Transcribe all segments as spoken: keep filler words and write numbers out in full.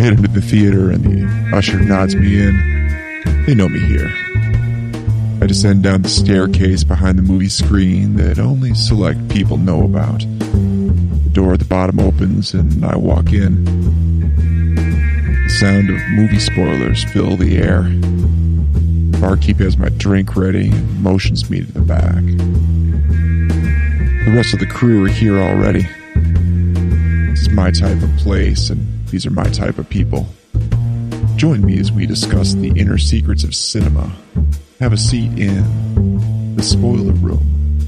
head into the theater and the usher nods me in. They know me here. I descend down the staircase behind the movie screen that only select people know about. The door at the bottom opens and I walk in. The sound of movie spoilers fill the air. The barkeep has my drink ready and motions me to the back. The rest of the crew are here already. This is my type of place, and these are my type of people. Join me as we discuss the inner secrets of cinema. Have a seat in the spoiler room.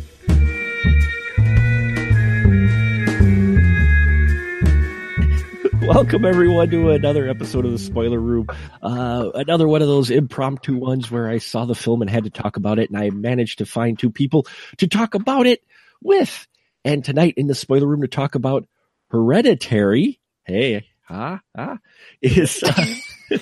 Welcome, everyone, to another episode of the Spoiler Room. Uh, another one of those impromptu ones where I saw the film and had to talk about it, and I managed to find two people to talk about it with. And tonight in the Spoiler Room to talk about Hereditary, hey, ah, ah, is... Uh,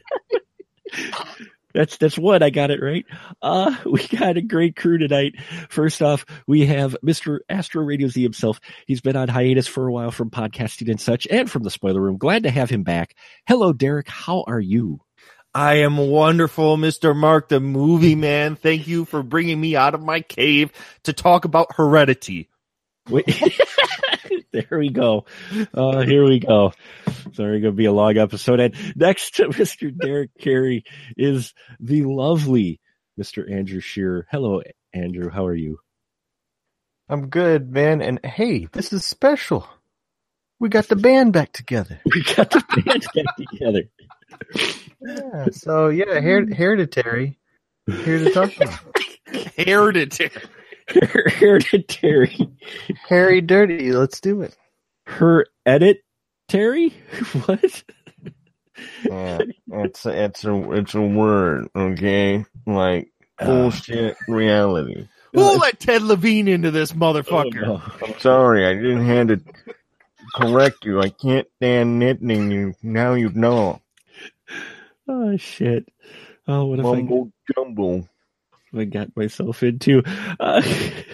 That's that's one. I got it right. Uh, we got a great crew tonight. First off, we have Mister Astro Radio Z himself. He's been on hiatus for a while from podcasting and such, and from the Spoiler Room. Glad to have him back. Hello, Derek. How are you? I am wonderful, Mister Mark, the movie man. Thank you for bringing me out of my cave to talk about Heredity. Wait. There we go. Uh, here we go. Sorry, going to be a long episode. And next to Mister Derek Carey is the lovely Mister Andrew Shearer. Hello, Andrew. How are you? I'm good, man. And hey, this is special. We got the band back together. We got the band back together. Yeah. So yeah, her- Hereditary. Here to talk about. Hereditary. Hereditary. Harry Dirty. Let's do it. Her edit Terry? What? Yeah, it's a, it's a it's a word, okay? Like bullshit reality. We'll let Ted Levine into this motherfucker. Oh, no. I'm sorry, I didn't have to correct you. I can't stand knitting you. Now you know. Oh shit! Oh, what if Mumble jumble. I got myself into? Uh,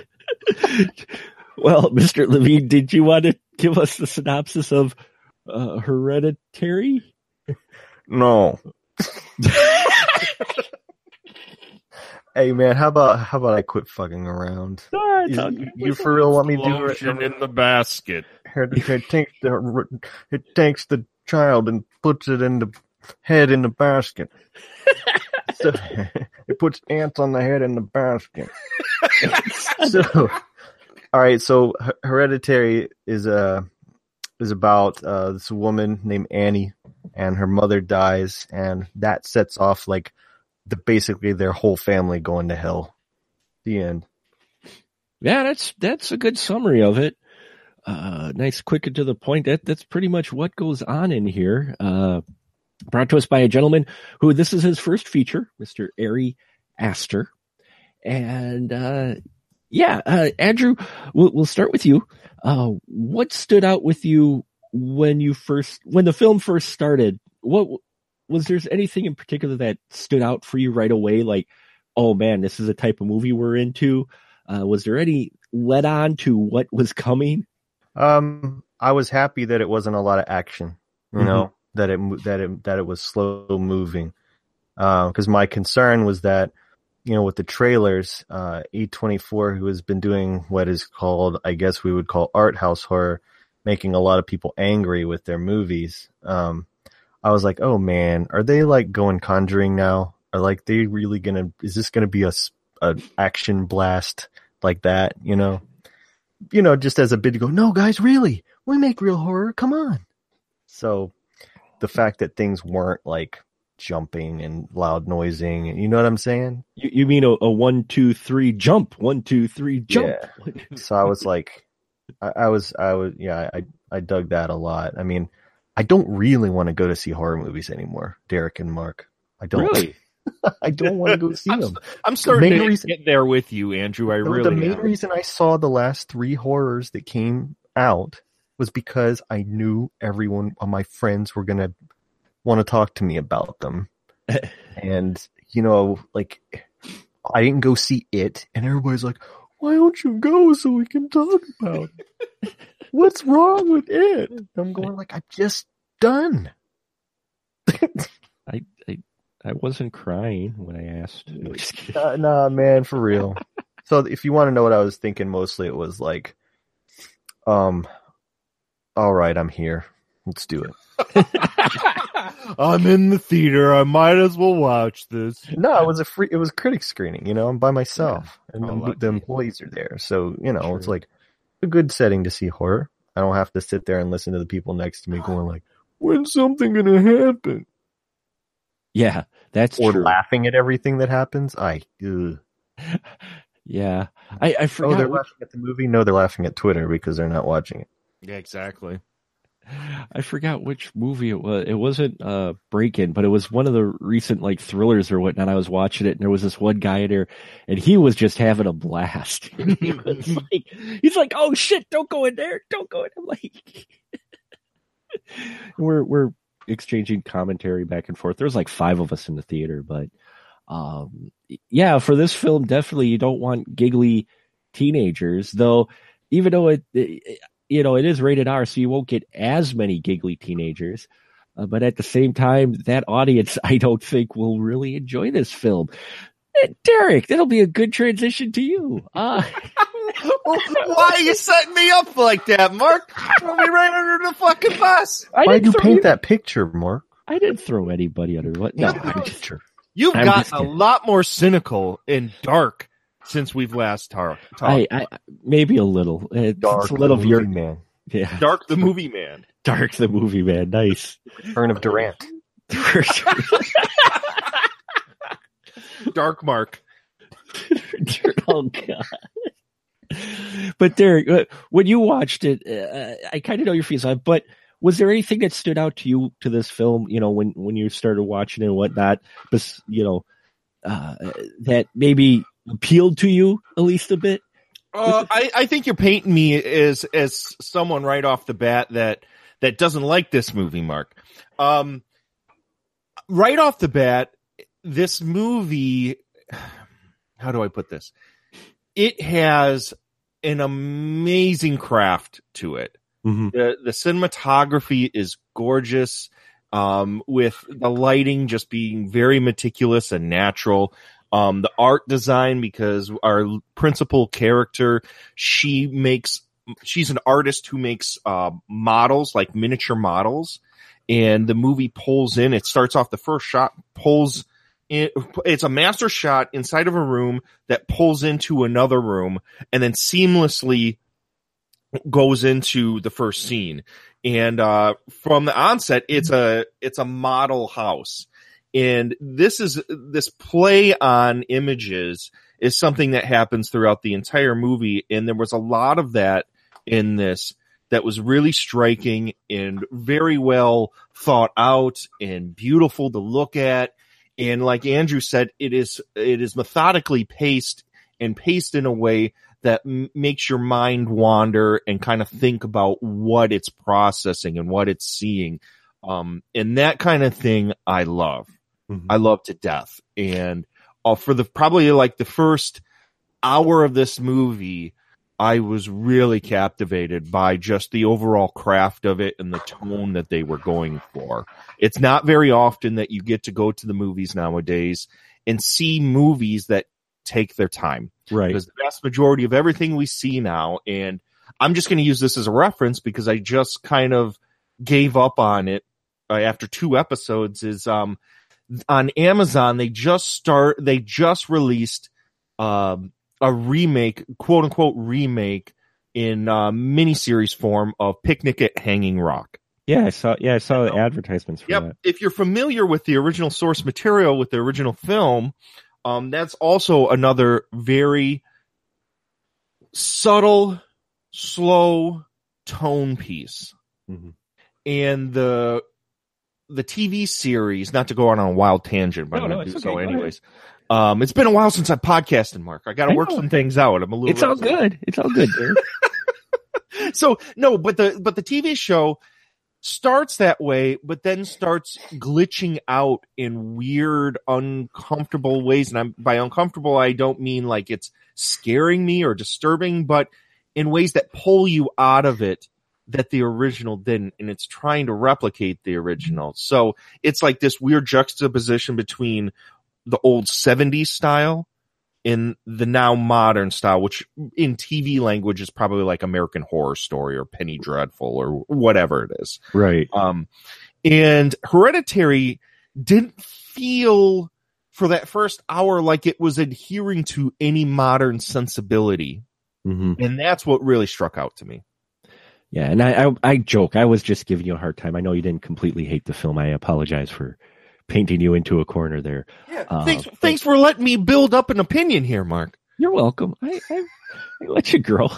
well, Mister Levine, did you want to give us the synopsis of uh, Hereditary? No. Hey man, how about how about I quit fucking around? No, you, you for real want me to do it? Lotion in the basket. It takes the it takes the child and puts it in the head in the basket. So it puts ants on the head in the basket. So, all right. So Hereditary is a is about uh, this woman named Annie, and her mother dies, and that sets off like the basically their whole family going to hell. The end. Yeah, that's that's a good summary of it. Uh, nice, quick and to the point. That that's pretty much what goes on in here. Uh, brought to us by a gentleman who this is his first feature, Mister Ari Aster, and uh, yeah, uh, Andrew, we'll, we'll start with you. Uh, what stood out with you when you first, when the film first started? What was there anything in particular that stood out for you right away? Like, oh man, this is the type of movie we're into. Uh, was there any let on to what was coming? Um, I was happy that it wasn't a lot of action. You mm-hmm. know that it that it that it was slow moving. Because uh, my concern was that, you know, with the trailers, uh, A twenty-four, who has been doing what is called, I guess we would call art house horror, making a lot of people angry with their movies. Um, I was like, oh man, are they like going Conjuring now? Are like they really gonna? Is this gonna be a, a action blast like that? You know, you know, just as a bid to go, no guys, really, we make real horror. Come on. So the fact that things weren't like jumping and loud noising, you know what I'm saying? You, you mean a, a one, two, three jump, one, two, three jump. Yeah. So I was like, I, I was, I was, yeah, I, I dug that a lot. I mean, I don't really want to go to see horror movies anymore, Derek and Mark. I don't. Really? I don't want to go see I'm, them. I'm starting to reason, get there with you, Andrew. I the, really The main am. reason I saw the last three horrors that came out was because I knew everyone of my friends were going to want to talk to me about them. And, you know, like, I didn't go see it, and everybody's like, why don't you go so we can talk about it? What's wrong with it? I'm going like, I'm just done. I, I I wasn't crying when I asked. No, just kidding. Uh, nah, man, for real. So if you want to know what I was thinking, mostly it was like, um, all right, I'm here. Let's do it. I'm in the theater. I might as well watch this. No, it was a free. It was critic screening. You know, I'm by myself, Yeah. and Oh, the, lucky. the employees are there. So you know, Sure. it's like a good setting to see horror. I don't have to sit there and listen to the people next to me going like, "When's something gonna happen?" Yeah, that's Or true. laughing at everything that happens. I. Ugh. Yeah, I, I Oh, forgot. they're which, laughing at the movie. No, they're laughing at Twitter because they're not watching it. Yeah, exactly. I forgot which movie it was. It wasn't uh, Break-In, but it was one of the recent like thrillers or whatnot. I was watching it, and there was this one guy in there, and he was just having a blast. he was like, he's like, "Oh shit, don't go in there, don't go in." I'm like, we're we're exchanging commentary back and forth. There's like five of us in the theater, but um, yeah, for this film, definitely you don't want giggly teenagers, though. Even though it, it you know, it is rated R, so you won't get as many giggly teenagers. Uh, but at the same time, that audience, I don't think, will really enjoy this film. Eh, Derek, that'll be a good transition to you. Uh, Why are you setting me up like that, Mark? Throw me right under the fucking bus. I Why'd didn't you throw paint you- that picture, Mark? I didn't throw anybody under what? No, Yeah, I'm just, Picture. You've I'm gotten just a kidding. lot more cynical and dark since we've last tar- talked. I, I maybe a little. It's, Dark it's a little of your movie man. yeah. Dark the movie man. Dark the movie, man. Nice. Turn of Durant. Dark Mark. Oh god. But Derek, uh, when you watched it, uh, I kind of know your feelings on it, but was there anything that stood out to you to this film, you know, when, when you started watching it and whatnot, but, you know, uh, that maybe appealed to you at least a bit? Uh, I, I think you're painting me as as someone right off the bat that that doesn't like this movie, Mark. Um, right off the bat, this movie, how do I put this? It has an amazing craft to it. Mm-hmm. The the cinematography is gorgeous, um, with the lighting just being very meticulous and natural. Um, the art design, because our principal character, she makes, she's an artist who makes, uh, models, like miniature models, and the movie pulls in, it starts off the first shot, pulls in, it's a master shot inside of a room that pulls into another room and then seamlessly goes into the first scene. And, uh, from the onset, it's a, it's a model house. And this is, this play on images is something that happens throughout the entire movie. And there was a lot of that in this that was really striking and very well thought out and beautiful to look at. And like Andrew said, it is, it is methodically paced and paced in a way that m- makes your mind wander and kind of think about what it's processing and what it's seeing. Um, and that kind of thing I love. Mm-hmm. I love to death. And uh, for the, probably like the first hour of this movie, I was really captivated by just the overall craft of it and the tone that they were going for. It's not very often that you get to go to the movies nowadays and see movies that take their time. Right. Because the vast majority of everything we see now, and I'm just going to use this as a reference because I just kind of gave up on it uh, after two episodes, is um, on Amazon, they just start, they just released um, a remake, quote unquote remake in uh, miniseries form of Picnic at Hanging Rock. Yeah, I saw. Yeah, I saw the advertisements for Yep. that. If you're familiar with the original source material, with the original film, um, that's also another very subtle, slow tone piece. Mm-hmm. And the the T V series, not to go on a wild tangent, but No, I'm no, going to it's do okay. so Go anyways. Um, it's been a while since I podcasted, Mark. I got to I work know. some things out. I'm a little. It's all rusty. good. It's all good, Derek. So no, but the but the T V show starts that way, but then starts glitching out in weird, uncomfortable ways. And I'm, by uncomfortable, I don't mean like it's scaring me or disturbing, but in ways that pull you out of it that the original didn't, and it's trying to replicate the original. So it's like this weird juxtaposition between the old seventies style and the now modern style, which in T V language is probably like American Horror Story or Penny Dreadful or whatever it is. Right. Um, and Hereditary didn't feel for that first hour like it was adhering to any modern sensibility. Mm-hmm. And that's what really struck out to me. Yeah, and I, I I joke. I was just giving you a hard time. I know you didn't completely hate the film. I apologize for painting you into a corner there. Yeah, uh, thanks, but, thanks for letting me build up an opinion here, Mark. You're welcome. I, I, I let you grow.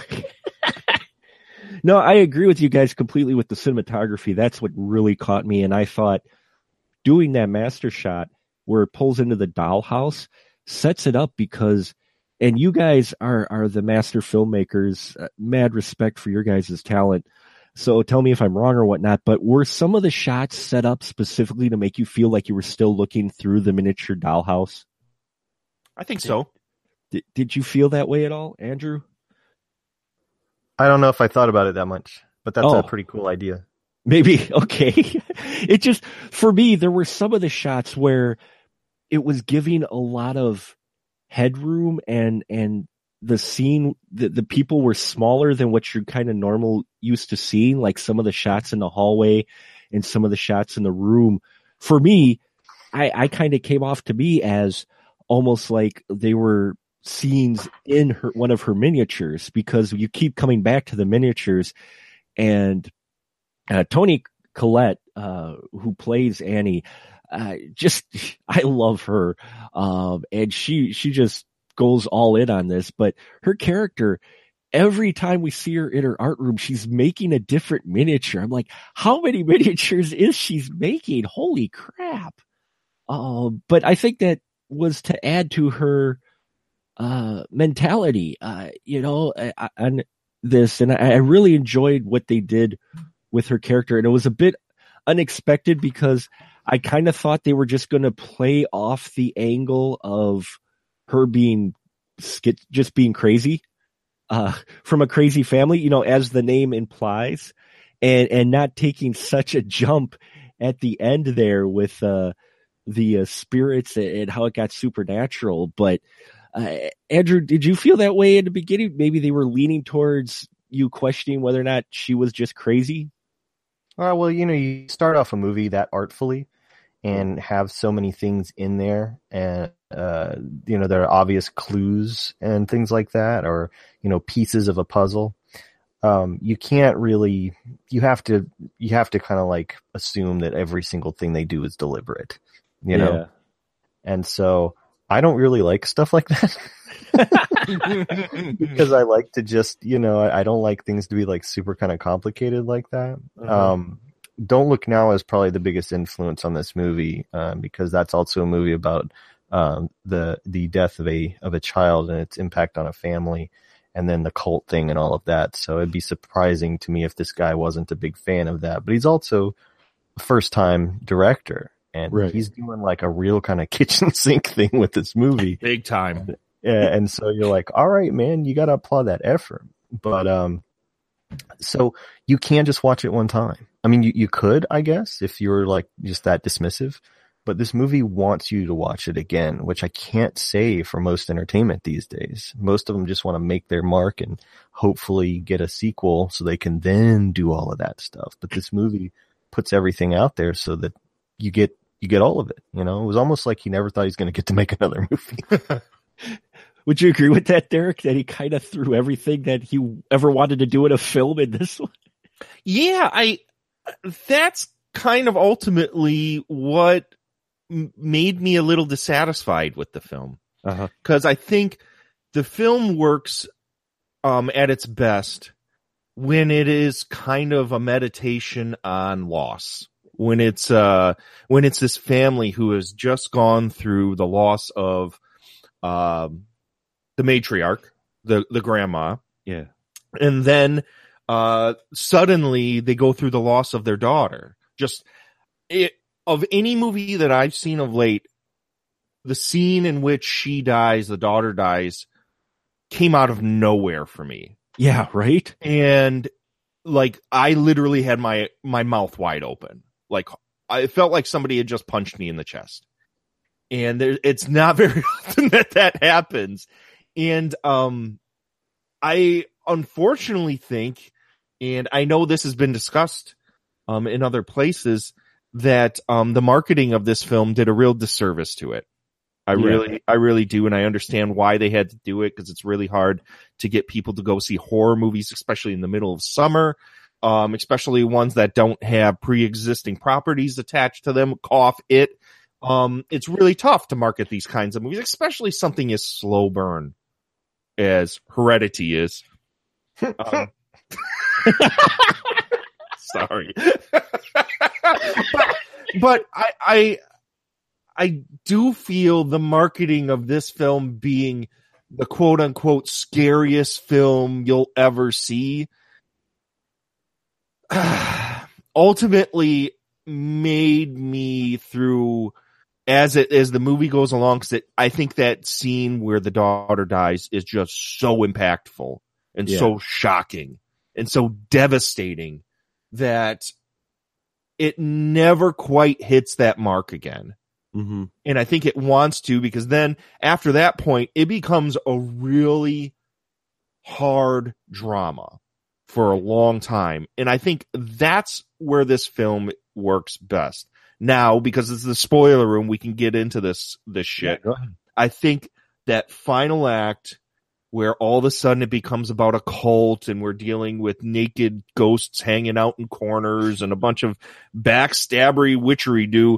No, I agree with you guys completely with the cinematography. That's what really caught me. And I thought doing that master shot where it pulls into the dollhouse sets it up because, and you guys are, are the master filmmakers, uh, mad respect for your guys' talent. So tell me if I'm wrong or whatnot, but were some of the shots set up specifically to make you feel like you were still looking through the miniature dollhouse? I think so. Did, did you feel that way at all, Andrew? I don't know if I thought about it that much, but that's Oh. a pretty cool idea. Maybe. Okay. It just, for me, there were some of the shots where it was giving a lot of headroom and, and the scene, the, the people were smaller than what you're kind of normal used to seeing, like some of the shots in the hallway and some of the shots in the room. For me, I, I kind of came off to me as almost like they were scenes in her, one of her miniatures, because you keep coming back to the miniatures. And uh, Toni Collette, uh, who plays Annie, uh, just, I love her. Um, and she, she just goes all in on this, but her character, every time we see her in her art room, she's making a different miniature. I'm like, how many miniatures is she's making? Holy crap. Uh, but I think that was to add to her uh, mentality, uh, you know, on this. And I, I really enjoyed what they did with her character. And it was a bit unexpected because I kind of thought they were just going to play off the angle of her being skit, just being crazy, uh, from a crazy family, you know, as the name implies, and, and not taking such a jump at the end there with, uh, the uh, spirits and how it got supernatural. But, uh, Andrew, did you feel that way in the beginning? Maybe they were leaning towards you questioning whether or not she was just crazy? Uh, well, you know, you start off a movie that artfully and have so many things in there, and uh, you know, there are obvious clues and things like that, or you know, pieces of a puzzle. Um, you can't really, you have to, you have to kind of like assume that every single thing they do is deliberate, you know? Yeah. And so I don't really like stuff like that because I like to just, you know, I, I don't like things to be like super kind of complicated like that. Uh-huh. Um, Don't Look Now is probably the biggest influence on this movie, um, because that's also a movie about um, the the death of a of a child and its impact on a family, and then the cult thing and all of that. So it'd be surprising to me if this guy wasn't a big fan of that. But he's also a first time director, and Right. he's doing like a real kind of kitchen sink thing with this movie. Big time. Yeah, and so you're like, all right, man, you got to applaud that effort. But um, so you can't just watch it one time. I mean, you, you could, I guess, if you're like just that dismissive, but this movie wants you to watch it again, which I can't say for most entertainment these days. Most of them just want to make their mark and hopefully get a sequel so they can then do all of that stuff. But this movie puts everything out there so that you get, you get all of it. You know, it was almost like he never thought he was going to get to make another movie. Would you agree with that, Derek, that he kind of threw everything that he ever wanted to do in a film in this one? Yeah, I, that's kind of ultimately what m- made me a little dissatisfied with the film. Uh-huh. Cause I think the film works, um, at its best when it is kind of a meditation on loss. When it's, uh, when it's this family who has just gone through the loss of, um, the matriarch, the, the grandma. Yeah. And then, uh, suddenly they go through the loss of their daughter. Just it, of any movie that I've seen of late, the scene in which she dies, the daughter dies, came out of nowhere for me. Yeah, right? And like I literally had my my mouth wide open. Like I felt like somebody had just punched me in the chest. And there, it's not very often that that happens. And um, I unfortunately think, and I know this has been discussed um, in other places, that um, the marketing of this film did a real disservice to it. I yeah. really, I really do. And I understand why they had to do it, because it's really hard to get people to go see horror movies, especially in the middle of summer, um, especially ones that don't have pre-existing properties attached to them. Cough, It. Um, it's really tough to market these kinds of movies, especially something as slow burn as Heredity is. Um, sorry. but, but I, I, I do feel the marketing of this film being the quote unquote scariest film you'll ever see ultimately made me through as it as the movie goes along, because I think that scene where the daughter dies is just so impactful and yeah. so shocking and so devastating that it never quite hits that mark again. Mm-hmm. And I think it wants to, because then after that point, it becomes a really hard drama for a long time. And I think that's where this film works best. Now, because it's the spoiler room, we can get into this, this shit. Yeah, go ahead. I think that final act where all of a sudden it becomes about a cult and we're dealing with naked ghosts hanging out in corners and a bunch of backstabbery witchery do,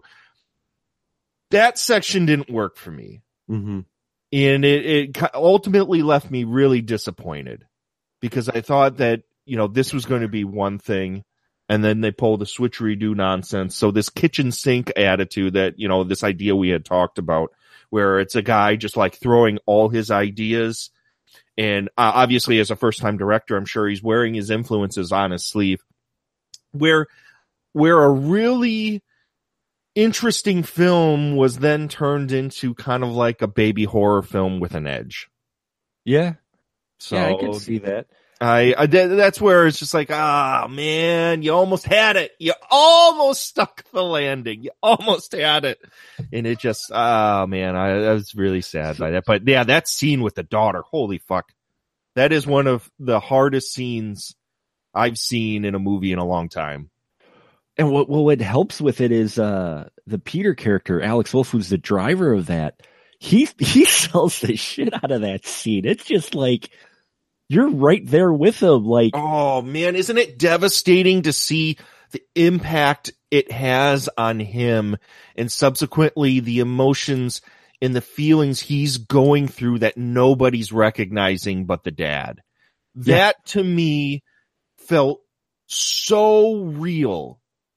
that section didn't work for me. Mm-hmm. And it, it ultimately left me really disappointed, because I thought that, you know, this was going to be one thing, and then they pull the switchery-do nonsense. So this kitchen sink attitude that, you know, this idea we had talked about, where it's a guy just like throwing all his ideas. And uh, obviously as a first-time director, I'm sure he's wearing his influences on his sleeve, where, where a really interesting film was then turned into kind of like a baby horror film with an edge. Yeah. So yeah, I can see that. I, I that's where it's just like, ah, man, you almost had it. You almost stuck the landing. You almost had it. And it just, ah, oh, man, I, I was really sad by that. But yeah, that scene with the daughter, holy fuck. That is one of the hardest scenes I've seen in a movie in a long time. And what, well, what helps with it is, uh, the Peter character, Alex Wolff, who's the driver of that. He, he sells the shit out of that scene. It's just like, you're right there with him. Like, oh man, isn't it devastating to see the impact it has on him, and subsequently the emotions and the feelings he's going through that nobody's recognizing but the dad. Yeah. That to me felt so real,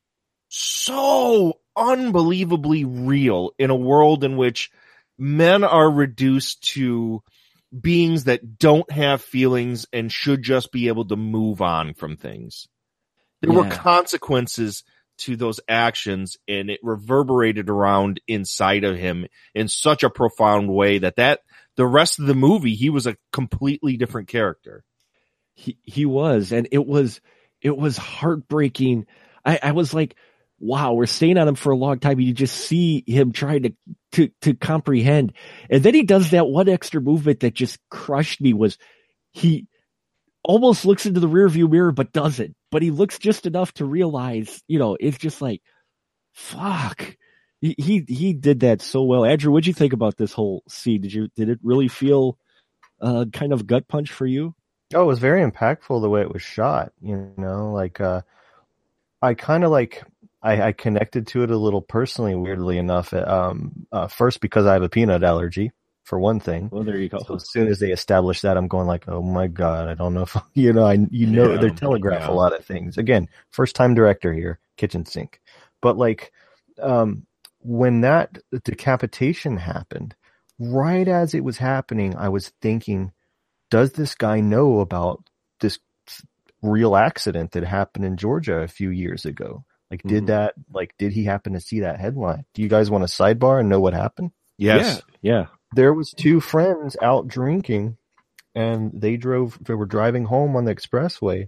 so unbelievably real in a world in which men are reduced to beings that don't have feelings and should just be able to move on from things. There yeah. were consequences to those actions, and it reverberated around inside of him in such a profound way that that the rest of the movie, he was a completely different character. He, he was, and it was, it was heartbreaking. I, I was like, wow, we're staying on him for a long time. You just see him trying to, to, to comprehend. And then he does that one extra movement that just crushed me, was he almost looks into the rearview mirror, but doesn't, but he looks just enough to realize, you know, it's just like, fuck. He, he, he did that so well. Andrew, what'd you think about this whole scene? Did you, did it really feel, uh, kind of gut punch for you? Oh, it was very impactful the way it was shot, you know, like, uh, I kind of like, I, I connected to it a little personally, weirdly enough. Um, uh, first, because I have a peanut allergy, for one thing. Well, there you go. So as soon as they establish that, I'm going like, oh my God, I don't know if, you know, I, you know, Yeah, they telegraph yeah. a lot of things. Again, first time director here, kitchen sink. But like, um, when that decapitation happened, right as it was happening, I was thinking, does this guy know about this real accident that happened in Georgia a few years ago? Like, did Mhm. that, like, did he happen to see that headline? Do you guys want a sidebar and know what happened? Yes. Yeah. Yeah. There was two friends out drinking, and they drove, they were driving home on the expressway,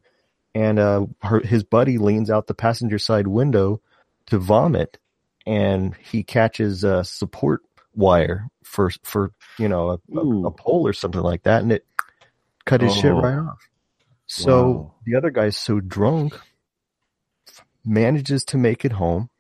and uh, her, his buddy leans out the passenger side window to vomit, and he catches a support wire for for you know a, a, a pole or something like that, and it cut his oh. shit right off. So wow. the other guy's so drunk, manages to make it home,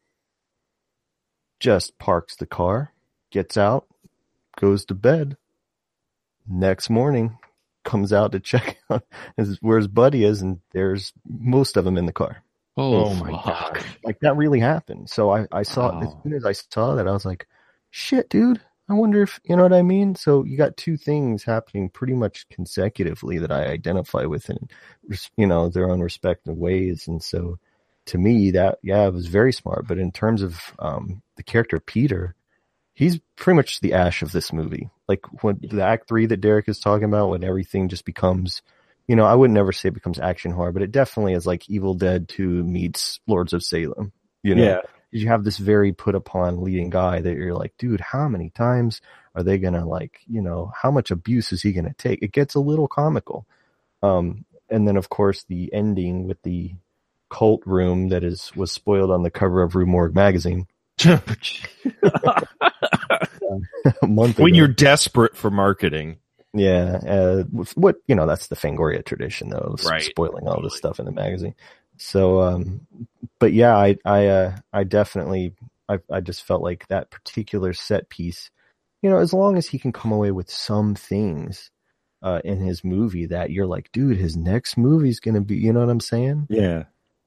just parks the car, gets out, goes to bed. Next morning, comes out to check out where his buddy is, and there's most of them in the car. Oh, oh my god! Like that really happened. So I, I saw wow. as soon as I saw that, I was like, "Shit, dude! I wonder if you know what I mean." So you got two things happening pretty much consecutively that I identify with in, you know, their own respective ways, and so to me, that yeah, it was very smart. But in terms of um, the character Peter, he's pretty much the Ash of this movie. Like when the act three that Derek is talking about, when everything just becomes, you know, I would never say it becomes action horror, but it definitely is like Evil Dead two meets Lords of Salem. You know, yeah. You have this very put upon leading guy that you're like, dude, how many times are they gonna like, you know, how much abuse is he gonna take? It gets a little comical. Um, and then of course the ending with the cult room that is was spoiled on the cover of Rue Morgue magazine. A month when ago. You're desperate for marketing. Yeah, uh, what you know, that's the Fangoria tradition, though, of right. spoiling all this stuff in the magazine. So, um, but yeah, I, I, uh, I definitely, I, I just felt like that particular set piece, you know, as long as he can come away with some things uh, in his movie that you're like, dude, his next movie's gonna be, you know what I'm saying? Yeah.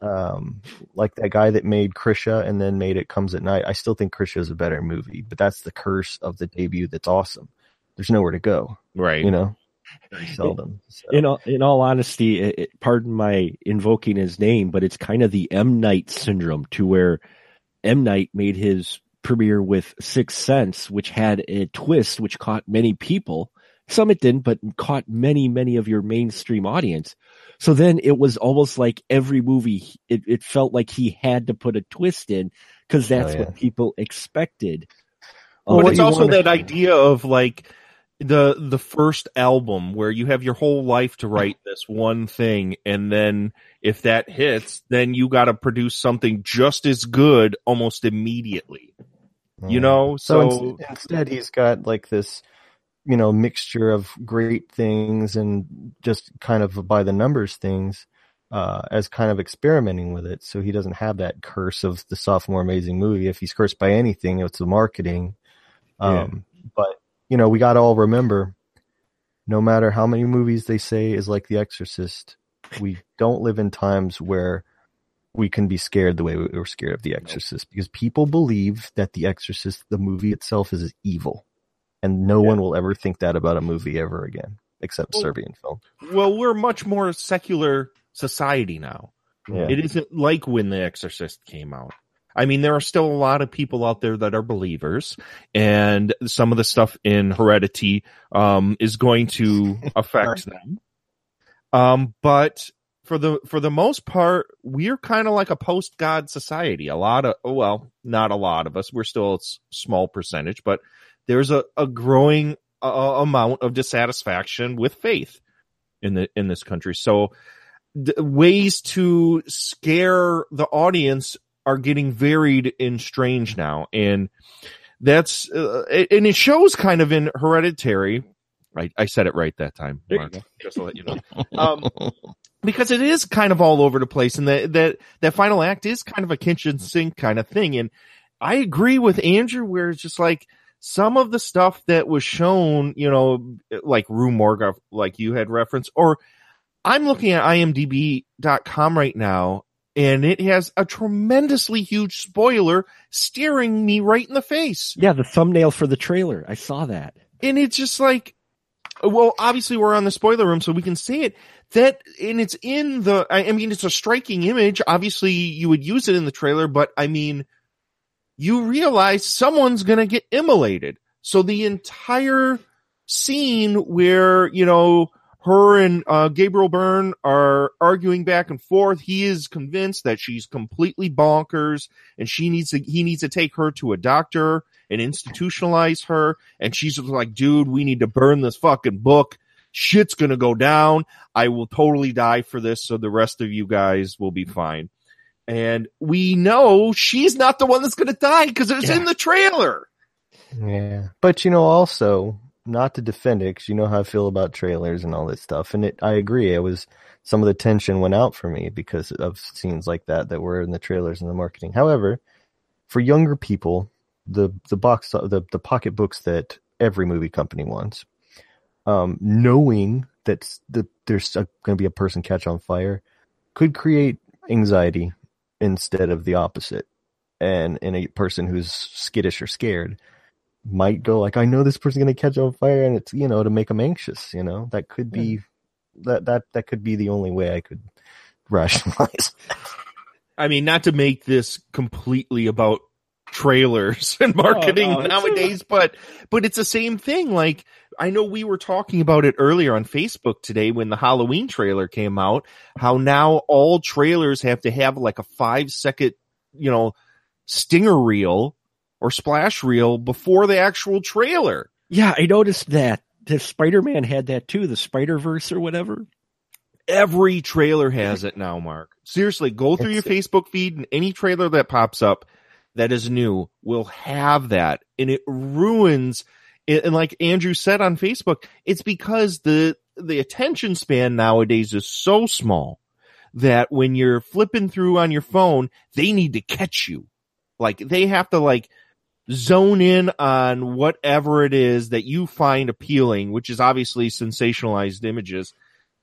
Um, like that guy that made Krisha and then made It Comes at Night. I still think Krisha is a better movie, but that's the curse of the debut. That's awesome. There's nowhere to go, right? You know, very seldom. So. In all, in all honesty, it, it, pardon my invoking his name, but it's kind of the M. Night syndrome, to where M. Night made his premiere with Sixth Sense, which had a twist which caught many people. Some it didn't, but caught many, many of your mainstream audience. So then it was almost like every movie, it, it felt like he had to put a twist in because that's oh, yeah. what people expected. Well, but it's also that idea of like the the first album where you have your whole life to write this one thing, and then if that hits, then you got to produce something just as good almost immediately. You know, so, so in, instead he's got like this, you know, mixture of great things and just kind of by the numbers things uh, as kind of experimenting with it. So he doesn't have that curse of the sophomore amazing movie. If he's cursed by anything, it's the marketing. Um, yeah. But, you know, we got to all remember, no matter how many movies they say is like The Exorcist, we don't live in times where we can be scared the way we were scared of The Exorcist, because people believe that The Exorcist, the movie itself, is evil. And no yeah. one will ever think that about a movie ever again, except well, Serbian film. Well, we're much more secular society now. Yeah. It isn't like when The Exorcist came out. I mean, there are still a lot of people out there that are believers, and some of the stuff in Heredity um, is going to affect them. Um, but for the for the most part, we're kind of like a post-God society. A lot of, well, not a lot of us. We're still a small percentage, but there's a, a growing uh, amount of dissatisfaction with faith in the in this country. So the ways to scare the audience are getting varied and strange now, and that's uh, and it shows kind of in Hereditary. I, I said it right that time, Mark, just to let you know, um, because it is kind of all over the place, and that that that final act is kind of a kitchen sink kind of thing. And I agree with Andrew, where it's just like some of the stuff that was shown, you know, like Rue Morgue, like you had referenced, or I'm looking at I M D B dot com right now, and it has a tremendously huge spoiler staring me right in the face. Yeah, the thumbnail for the trailer. I saw that. And it's just like, well, obviously we're on the spoiler room, so we can see it. That, and it's in the, I mean, it's a striking image. Obviously you would use it in the trailer, but I mean, you realize someone's going to get immolated. So the entire scene where, you know, her and uh, Gabriel Byrne are arguing back and forth. He is convinced that she's completely bonkers, and she needs to, he needs to take her to a doctor and institutionalize her. And she's like, dude, we need to burn this fucking book. shit's going to go down. I will totally die for this. So the rest of you guys will be fine. And we know she's not the one that's going to die because it was yeah. in the trailer. Yeah. But, you know, also not to defend it because you know how I feel about trailers and all this stuff. And it, I agree. It was some of the tension went out for me because of scenes like that that were in the trailers and the marketing. However, for younger people, the the box the the pocketbooks that every movie company wants, um, knowing that the, there's going to be a person catch on fire, could create anxiety instead of the opposite. And in a person who's skittish or scared might go like, I know this person's going to catch on fire, and it's, you know, to make them anxious. You know, that could be yeah. that that that could be the only way I could rationalize. I mean, not to make this completely about trailers and marketing oh, no, nowadays, but but it's the same thing. Like, I know we were talking about it earlier on Facebook today when the Halloween trailer came out, how now all trailers have to have like a five second, you know, stinger reel or splash reel before the actual trailer. Yeah, I noticed that. The Spider-Man had that too, the Spider-Verse or whatever. Every trailer has it now, Mark. Seriously, go through your Facebook feed, and any trailer that pops up that is new will have that, and it ruins it. And like Andrew said on Facebook, it's because the the attention span nowadays is so small that when you're flipping through on your phone, they need to catch you. Like, they have to like zone in on whatever it is that you find appealing, which is obviously sensationalized images,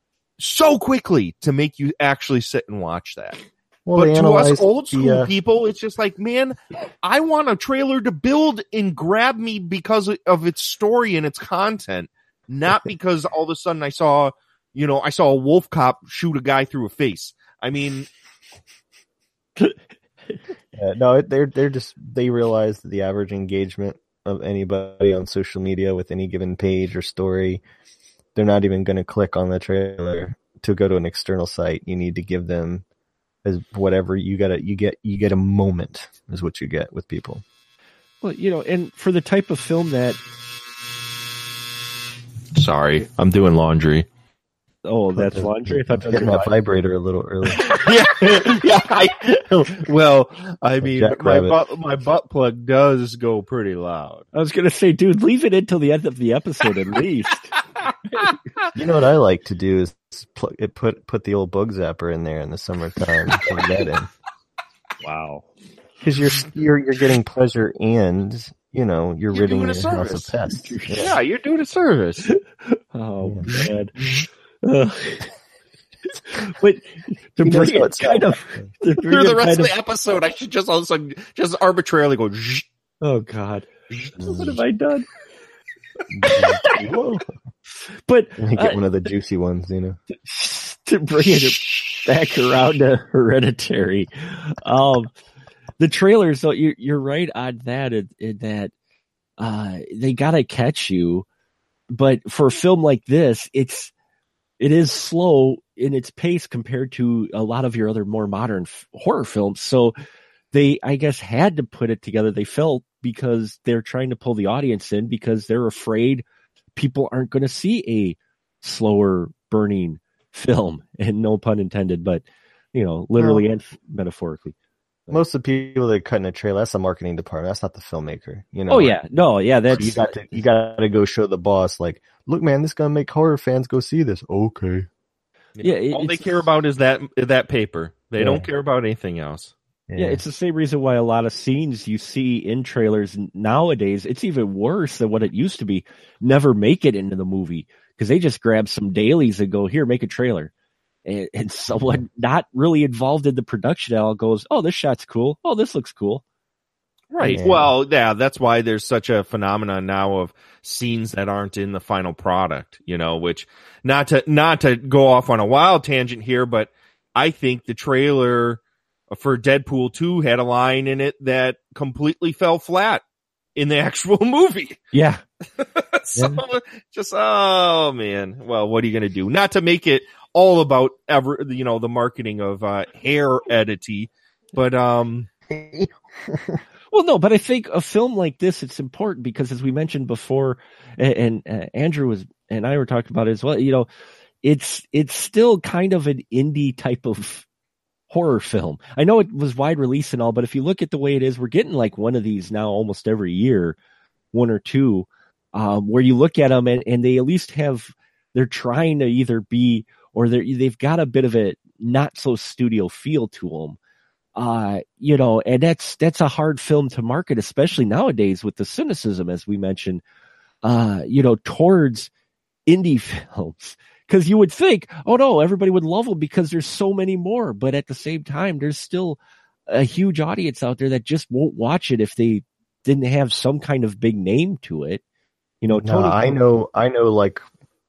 so quickly to make you actually sit and watch that. Well, but to us old school the, uh... people, it's just like, man, I want a trailer to build and grab me because of its story and its content, not because all of a sudden I saw, you know, I saw a wolf cop shoot a guy through a face. I mean, yeah, no, they're they're just they realize that the average engagement of anybody on social media with any given page or story, they're not even going to click on the trailer to go to an external site. You need to give them as whatever you gotta you get you get a moment is what you get with people. Well, you know, and for the type of film that sorry, I'm doing laundry. Oh, that's laundry. I thought that was getting that vibrator a little early. yeah, yeah. I, well, I mean, my butt, my butt plug does go pretty loud. I was gonna say, dude, leave it until the end of the episode at least. You know what I like to do is pl- it put put the old bug zapper in there in the summertime. Plug that in. Wow, because you're you're you're getting pleasure and you know you're, you're ridding your house of pests. Yeah. yeah, you're doing a service. Oh man. Uh, but to you bring it kind of to through the rest of the of, episode, I should just all of a sudden just arbitrarily go. Zzz. Oh God, what have I done? But you get uh, one of the juicy ones, you know. To bring it back around to Hereditary, um, the trailers. So you're you're right on that. In, in that uh, they gotta catch you, but for a film like this, it's. It is slow in its pace compared to a lot of your other more modern f- horror films. So they, I guess, had to put it together. They felt because they're trying to pull the audience in because they're afraid people aren't going to see a slower burning film, and no pun intended, but you know, literally well, and metaphorically. Most of the people that are cutting a trailer, that's the marketing department. That's not the filmmaker. You know. Oh yeah, no, yeah, that's you got to you got to go show the boss like, look, man, this is gonna make horror fans go see this. Okay. Yeah, it, all they care about is that that paper. They yeah. don't care about anything else. Yeah. yeah, it's the same reason why a lot of scenes you see in trailers nowadays, it's even worse than what it used to be. Never make it into the movie because they just grab some dailies and go, here, make a trailer. And, and someone not really involved in the production at all goes, oh, this shot's cool. Oh, this looks cool. Right. Yeah. Well, yeah, that's why there's such a phenomenon now of scenes that aren't in the final product, you know, which not to, not to go off on a wild tangent here, but I think the trailer for Deadpool two had a line in it that completely fell flat in the actual movie. Yeah. so yeah. just, oh man. Well, what are you going to do? Not to make it all about ever, you know, the marketing of uh, Hereditary, but um. Well, no, but I think a film like this, it's important because as we mentioned before, and, and uh, Andrew was and I were talking about it as well. You know, it's it's still kind of an indie type of horror film. I know it was wide release and all, but if you look at the way it is, we're getting like one of these now almost every year, one or two, um, where you look at them and, and they at least have, they're trying to either be, or they they've got a bit of a not so studio feel to them. Uh, you know, and that's, that's a hard film to market, especially nowadays with the cynicism, as we mentioned, uh, you know, towards indie films. Because you would think, oh no, everybody would love them because there's so many more. But at the same time, there's still a huge audience out there that just won't watch it if they didn't have some kind of big name to it. You know, Tony. No, I know, I know. Like,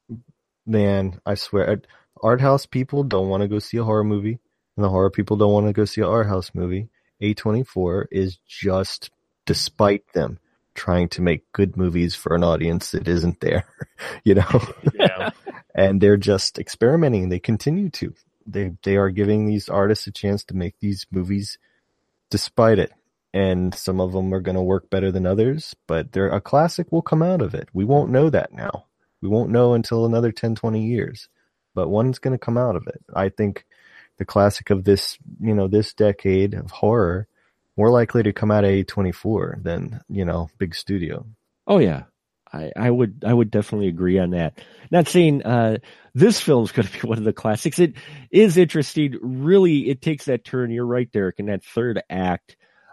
man, I swear, art house people don't want to go see a horror movie, and the horror people don't want to go see an art house movie. A twenty-four is just, despite them, trying to make good movies for an audience that isn't there. You know. Yeah. And they're just experimenting. They continue to. They they are giving these artists a chance to make these movies despite it. And some of them are going to work better than others, but they're, a classic will come out of it. We won't know that now. We won't know until another ten, twenty years. But one's going to come out of it. I think the classic of this, you know, this decade of horror, more likely to come out of A twenty-four than, you know, big studio. Oh yeah. I, I would I would definitely agree on that. Not saying uh, this film's going to be one of the classics. It is interesting. Really, it takes that turn. You're right, Derek, in that third act.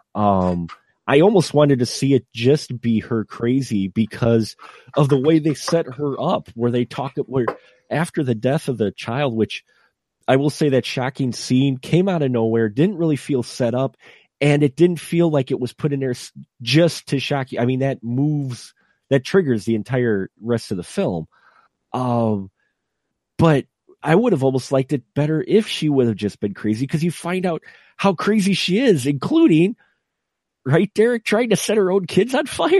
Um, I almost wanted to see it just be her crazy because of the way they set her up, where they talk where after the death of the child, which I will say that shocking scene came out of nowhere, didn't really feel set up, and it didn't feel like it was put in there just to shock you. I mean, that moves. That triggers the entire rest of the film. Um, but I would have almost liked it better if she would have just been crazy, because you find out how crazy she is, including, right, Derek, trying to set her own kids on fire.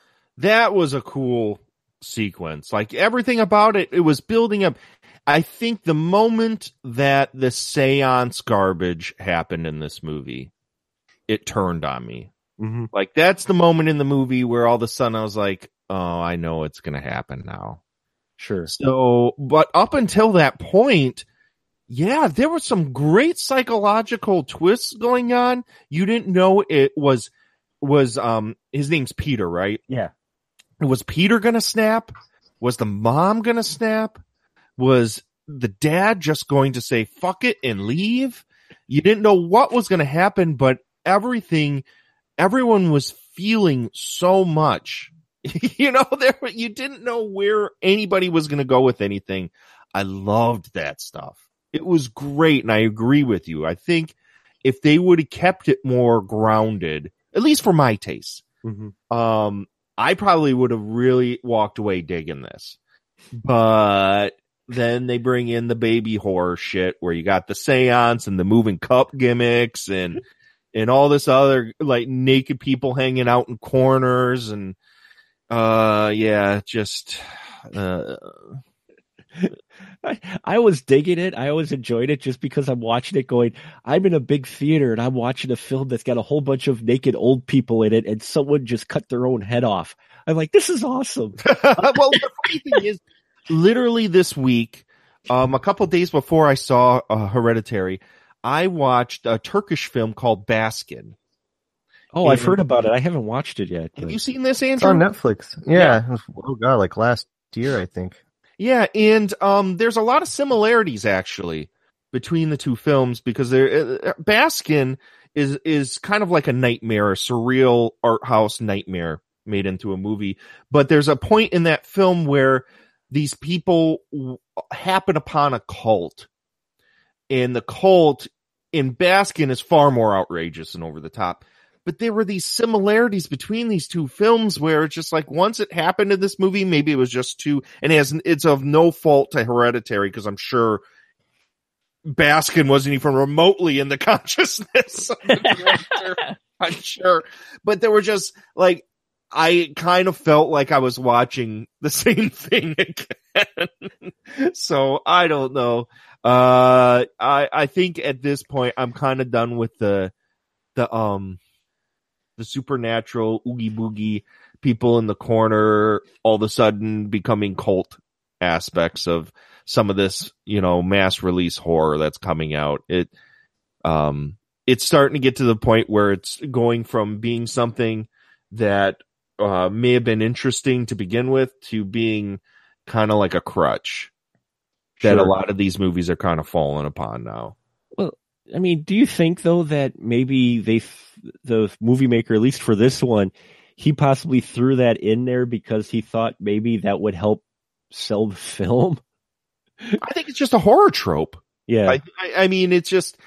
That was a cool sequence. Like, everything about it, it was building up. I think the moment that the seance garbage happened in this movie, it turned on me. Mm-hmm. Like, that's the moment in the movie where all of a sudden I was like, oh, I know it's going to happen now. Sure. So, but up until that point, yeah, there were some great psychological twists going on. You didn't know it was, was, um, his name's Peter, right? Yeah. Was Peter going to snap? Was the mom going to snap? Was the dad just going to say, fuck it and leave? You didn't know what was going to happen, but everything, everyone was feeling so much, you know, there, you didn't know where anybody was going to go with anything. I loved that stuff. It was great. And I agree with you. I think if they would have kept it more grounded, at least for my taste, Mm-hmm. um, I probably would have really walked away digging this, but then they bring in the baby horror shit where you got the seance and the moving cup gimmicks and, and all this other, like, naked people hanging out in corners. And, uh, yeah, just, uh, I, I was digging it. I always enjoyed it just because I'm watching it going, I'm in a big theater and I'm watching a film that's got a whole bunch of naked old people in it and someone just cut their own head off. I'm like, this is awesome. Well, the funny thing is, literally this week, um, a couple of days before I saw uh, Hereditary, I watched a Turkish film called Baskin. Oh, and, I've heard about it. I haven't watched it yet. Have but... you seen this, It's Andrew? on Netflix. Yeah. Yeah. It was, oh god, like last year, I think. Yeah, and um, there's a lot of similarities actually between the two films because there, uh, Baskin is is kind of like a nightmare, a surreal art house nightmare made into a movie. But there's a point in that film where these people w- happen upon a cult, and the cult in Baskin is far more outrageous and over the top. But there were these similarities between these two films where it's just like, once it happened in this movie, maybe it was just too, and it has, it's of no fault to Hereditary because I'm sure Baskin wasn't even remotely in the consciousness of the director. I'm sure. But there were just like, I kind of felt like I was watching the same thing again. So I don't know. Uh, I, I think at this point I'm kind of done with the, the, um, the supernatural oogie boogie people in the corner all of a sudden becoming cult aspects of some of this, you know, mass release horror that's coming out. It, um, it's starting to get to the point where it's going from being something that uh, may have been interesting to begin with to being kind of like a crutch that Sure. a lot of these movies are kind of falling upon now. Well, I mean, do you think though that maybe they, the movie maker, at least for this one, he possibly threw that in there because he thought maybe that would help sell the film? I think it's just a horror trope. Yeah. I, I, I mean, it's just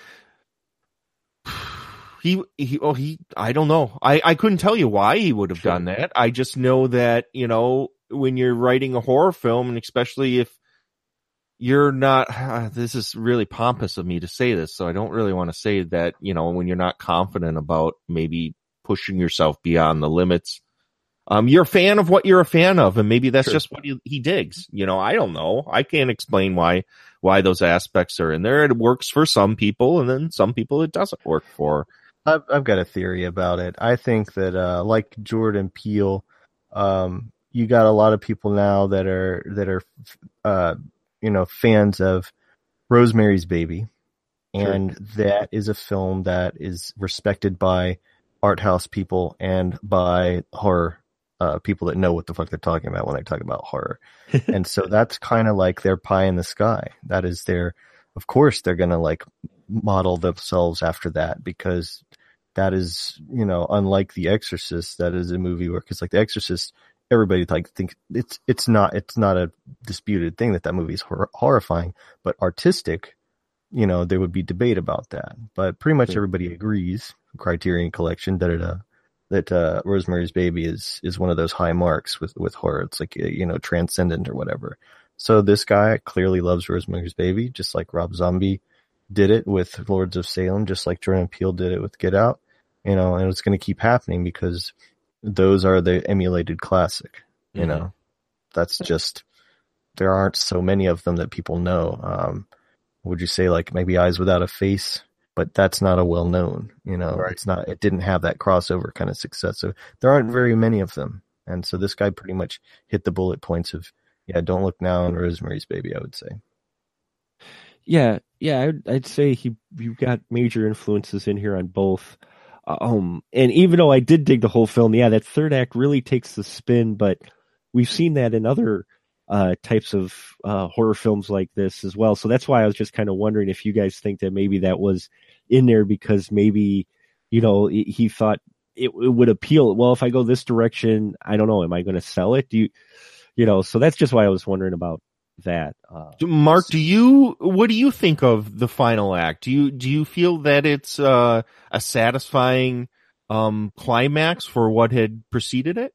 he, he, oh, he, I don't know. I, I couldn't tell you why he would have Sure. done that. I just know that, you know, when you're writing a horror film, and especially if you're not, uh, this is really pompous of me to say this, so I don't really want to say that, you know, when you're not confident about maybe pushing yourself beyond the limits, um, you're a fan of what you're a fan of, and maybe that's Sure. just what he, he digs. You know, I don't know. I can't explain why, why those aspects are in there. It works for some people, and then some people it doesn't work for. I've, I've got a theory about it. I think that, uh, like Jordan Peele, um, you got a lot of people now that are, that are, uh, you know, fans of Rosemary's Baby. And sure. that is a film that is respected by art house people and by horror, uh, people that know what the fuck they're talking about when they talk about horror. And so that's kind of like their pie in the sky. That is their, of course, they're going to like model themselves after that, because that is, you know, unlike The Exorcist, that is a movie where, cause like The Exorcist, everybody like think it's, it's not, it's not a disputed thing that that movie is hor- horrifying, but artistic, you know, there would be debate about that, but pretty much everybody agrees, Criterion Collection, da da da, that, uh, Rosemary's Baby is, is one of those high marks with, with horror. It's like, you know, transcendent or whatever. So this guy clearly loves Rosemary's Baby, just like Rob Zombie did it with Lords of Salem, just like Jordan Peele did it with Get Out, you know, and it's going to keep happening because those are the emulated classic, you mm-hmm. know, that's just, there aren't so many of them that people know. Um, would you say like maybe Eyes Without a Face, but that's not a well known, you know, right. It's not, it didn't have that crossover kind of success. So there aren't very many of them. And so this guy pretty much hit the bullet points of, yeah, Don't Look Now and Rosemary's Baby, I would say. Yeah, yeah, I'd, I'd say he you've got major influences in here on both. Um, and even though I did dig the whole film, yeah, that third act really takes the spin, but we've seen that in other uh, types of uh, horror films like this as well. So that's why I was just kind of wondering if you guys think that maybe that was in there because maybe, you know, he thought it, it would appeal. Well, if I go this direction, I don't know, am I going to sell it? Do you, you know, so that's just why I was wondering about that. Uh, Mark, do you, what do you think of the final act? Do you, do you feel that it's uh, a satisfying um, climax for what had preceded it?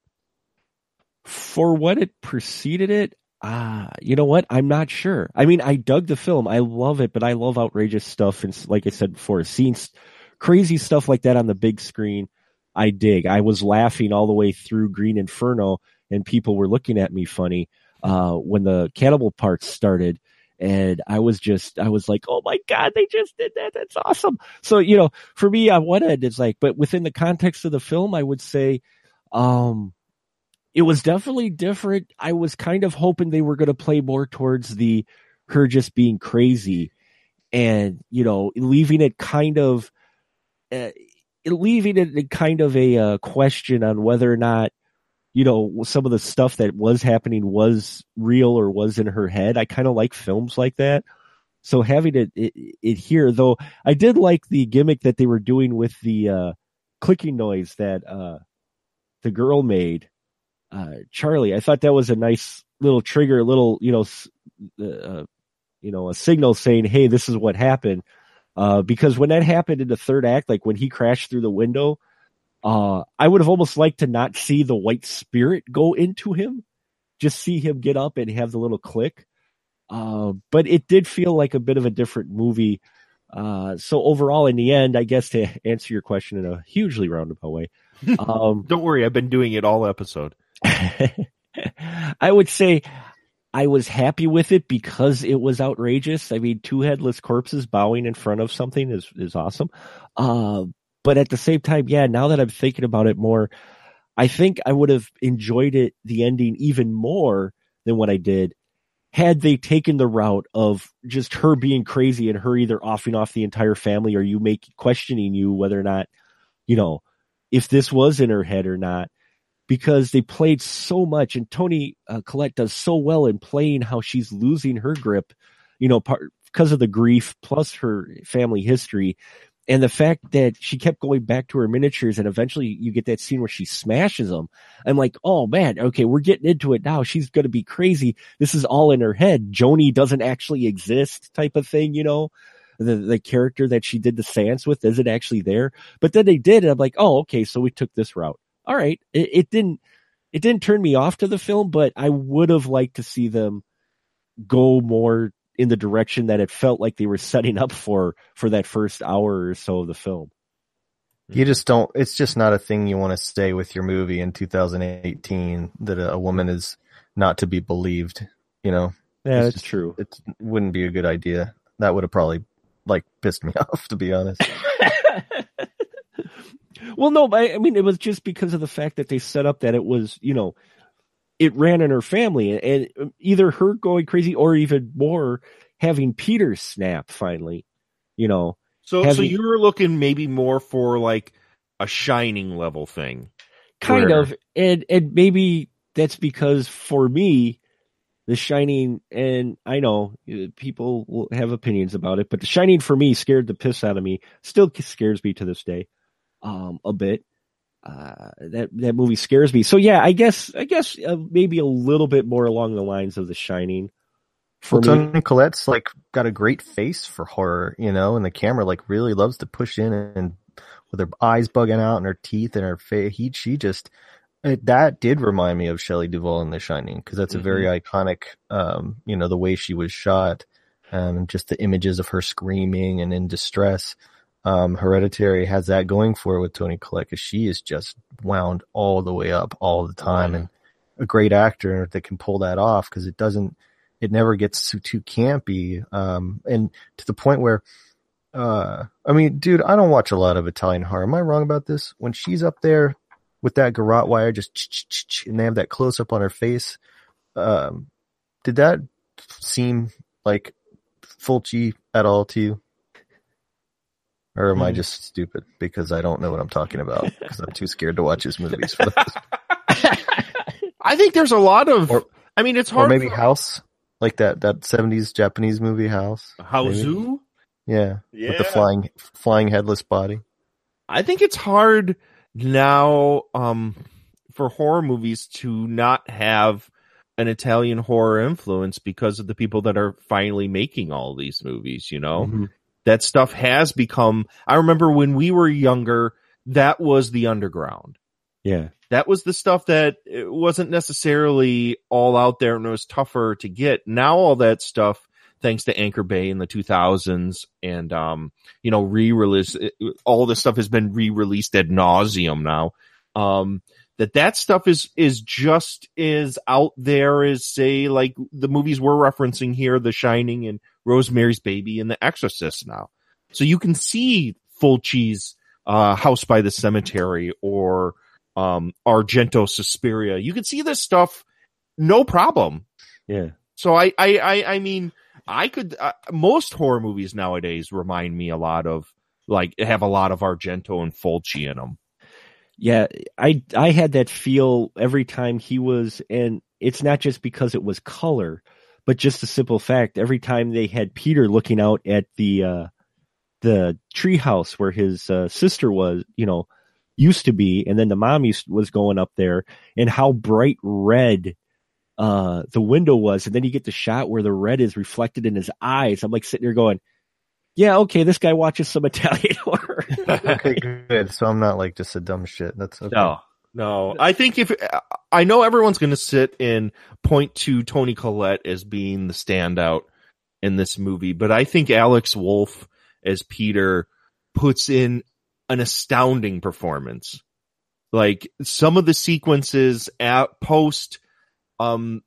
For what it preceded it, ah, uh, you know what? I'm not sure. I mean, I dug the film. I love it, but I love outrageous stuff. And like I said before, seeing crazy stuff like that on the big screen, I dig. I was laughing all the way through Green Inferno, and people were looking at me funny uh, when the cannibal parts started. And I was just, I was like, oh my God, they just did that. That's awesome. So, you know, for me on one end, it's like, but within the context of the film, I would say, um, it was definitely different. I was kind of hoping they were going to play more towards the, her just being crazy and, you know, leaving it kind of, uh, leaving it in kind of a uh, question on whether or not, you know, some of the stuff that was happening was real or was in her head. I kind of like films like that. So having it, it, it here, though, I did like the gimmick that they were doing with the uh, clicking noise that uh, the girl made, uh, Charlie. I thought that was a nice little trigger, a little, you know, uh, you know, a signal saying, hey, this is what happened. Uh, because when that happened in the third act, like when he crashed through the window, Uh, I would have almost liked to not see the white spirit go into him, just see him get up and have the little click. Uh, but it did feel like a bit of a different movie. Uh, so overall, in the end, I guess to answer your question in a hugely roundabout way, um, don't worry, I've been doing it all episode. I would say I was happy with it because it was outrageous. I mean, two headless corpses bowing in front of something is, is awesome. Uh, But at the same time, yeah, now that I'm thinking about it more, I think I would have enjoyed it, the ending, even more than what I did had they taken the route of just her being crazy and her either offing off the entire family or you make questioning you whether or not, you know, if this was in her head or not, because they played so much and Toni uh, Collette does so well in playing how she's losing her grip, you know, part, because of the grief plus her family history. And the fact that she kept going back to her miniatures and eventually you get that scene where she smashes them. I'm like, oh man, okay, we're getting into it now. She's going to be crazy. This is all in her head. Joni doesn't actually exist type of thing, you know, the, the character that she did the seance with isn't actually there. But then they did. And I'm like, oh, okay, so we took this route. All right. It, it didn't, it didn't turn me off to the film, but I would have liked to see them go more in the direction that it felt like they were setting up for, for that first hour or so of the film. You just don't, it's just not a thing you want to stay with your movie in two thousand eighteen that a woman is not to be believed, you know? Yeah, it's that's just, true. It wouldn't be a good idea. That would have probably like pissed me off, to be honest. Well, no, I, I mean, it was just because of the fact that they set up that it was, you know, it ran in her family and either her going crazy or even more having Peter snap finally, you know. So, having, so you were looking maybe more for like a Shining level thing. Kind where... of. And, and maybe that's because for me, The Shining, and I know people will have opinions about it, but The Shining for me scared the piss out of me. Still scares me to this day, um, a bit. Uh, that, that movie scares me. So yeah, I guess, I guess uh, maybe a little bit more along the lines of The Shining. For well, me. Toni Collette's like got a great face for horror, you know, and the camera like really loves to push in and, and with her eyes bugging out and her teeth and her face, he, she just, it, that did remind me of Shelley Duvall in The Shining. Cause that's mm-hmm. a very iconic, um, you know, the way she was shot, um, just the images of her screaming and in distress. Um, Hereditary has that going for it with Toni Collette because she is just wound all the way up all the time, yeah. and a great actor that can pull that off because it doesn't, it never gets too, too campy, um, and to the point where, uh, I mean, dude, I don't watch a lot of Italian horror. Am I wrong about this? When she's up there with that garrote wire, just and they have that close up on her face, um, did that seem like Fulci at all to you? Or am I just stupid because I don't know what I'm talking about because I'm too scared to watch his movies for this? I think there's a lot of, or, I mean, it's hard. Or maybe for... House, like that, that seventies Japanese movie House. Houseu? Yeah. Yeah. With the flying, flying headless body. I think it's hard now, um, for horror movies to not have an Italian horror influence because of the people that are finally making all these movies, you know? Mm-hmm. That stuff has become, I remember when we were younger, that was the underground. Yeah. That was the stuff that it wasn't necessarily all out there and it was tougher to get. Now all that stuff, thanks to Anchor Bay in the two thousands and, um, you know, re-release, all this stuff has been re-released ad nauseum now. Um, that that stuff is, is just as out there as, say, like the movies we're referencing here, The Shining and Rosemary's Baby and The Exorcist now. So you can see Fulci's, uh, House by the Cemetery or, um, Argento Suspiria. You can see this stuff, no problem. Yeah. So I, I, I, I mean, I could, uh, most horror movies nowadays remind me a lot of, like, have a lot of Argento and Fulci in them. Yeah, I I had that feel every time he was, and it's not just because it was color, but just the simple fact every time they had Peter looking out at the uh, the treehouse where his uh, sister was, you know, used to be, and then the mom used, was going up there, and how bright red uh, the window was, and then you get the shot where the red is reflected in his eyes. I'm like sitting there going, yeah, okay, this guy watches some Italian horror. Okay, good. So I'm not like just a dumb shit. That's okay. No, no. I think if I know everyone's going to sit and point to Toni Collette as being the standout in this movie, but I think Alex Wolff as Peter puts in an astounding performance. Like some of the sequences at post um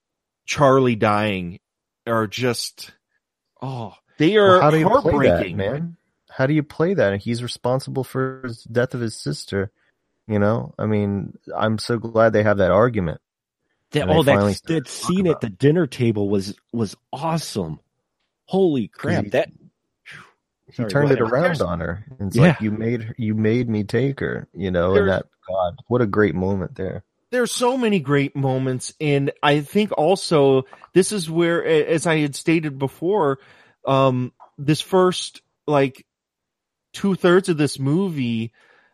Charlie dying are just oh. They are well, how do you heartbreaking, play that, man. How do you play that? He's responsible for the death of his sister. You know, I mean, I'm so glad they have that argument. That, And they oh, finally that, started that to talk scene about at the dinner table was was awesome. Holy crap! he- That he Sorry, turned go it ahead. around There's- on her. And it's Yeah. like you made her, you made me take her, you know, and There's- that God, what a great moment there. There's so many great moments, and I think also this is where, as I had stated before, um, this first like two thirds of this movie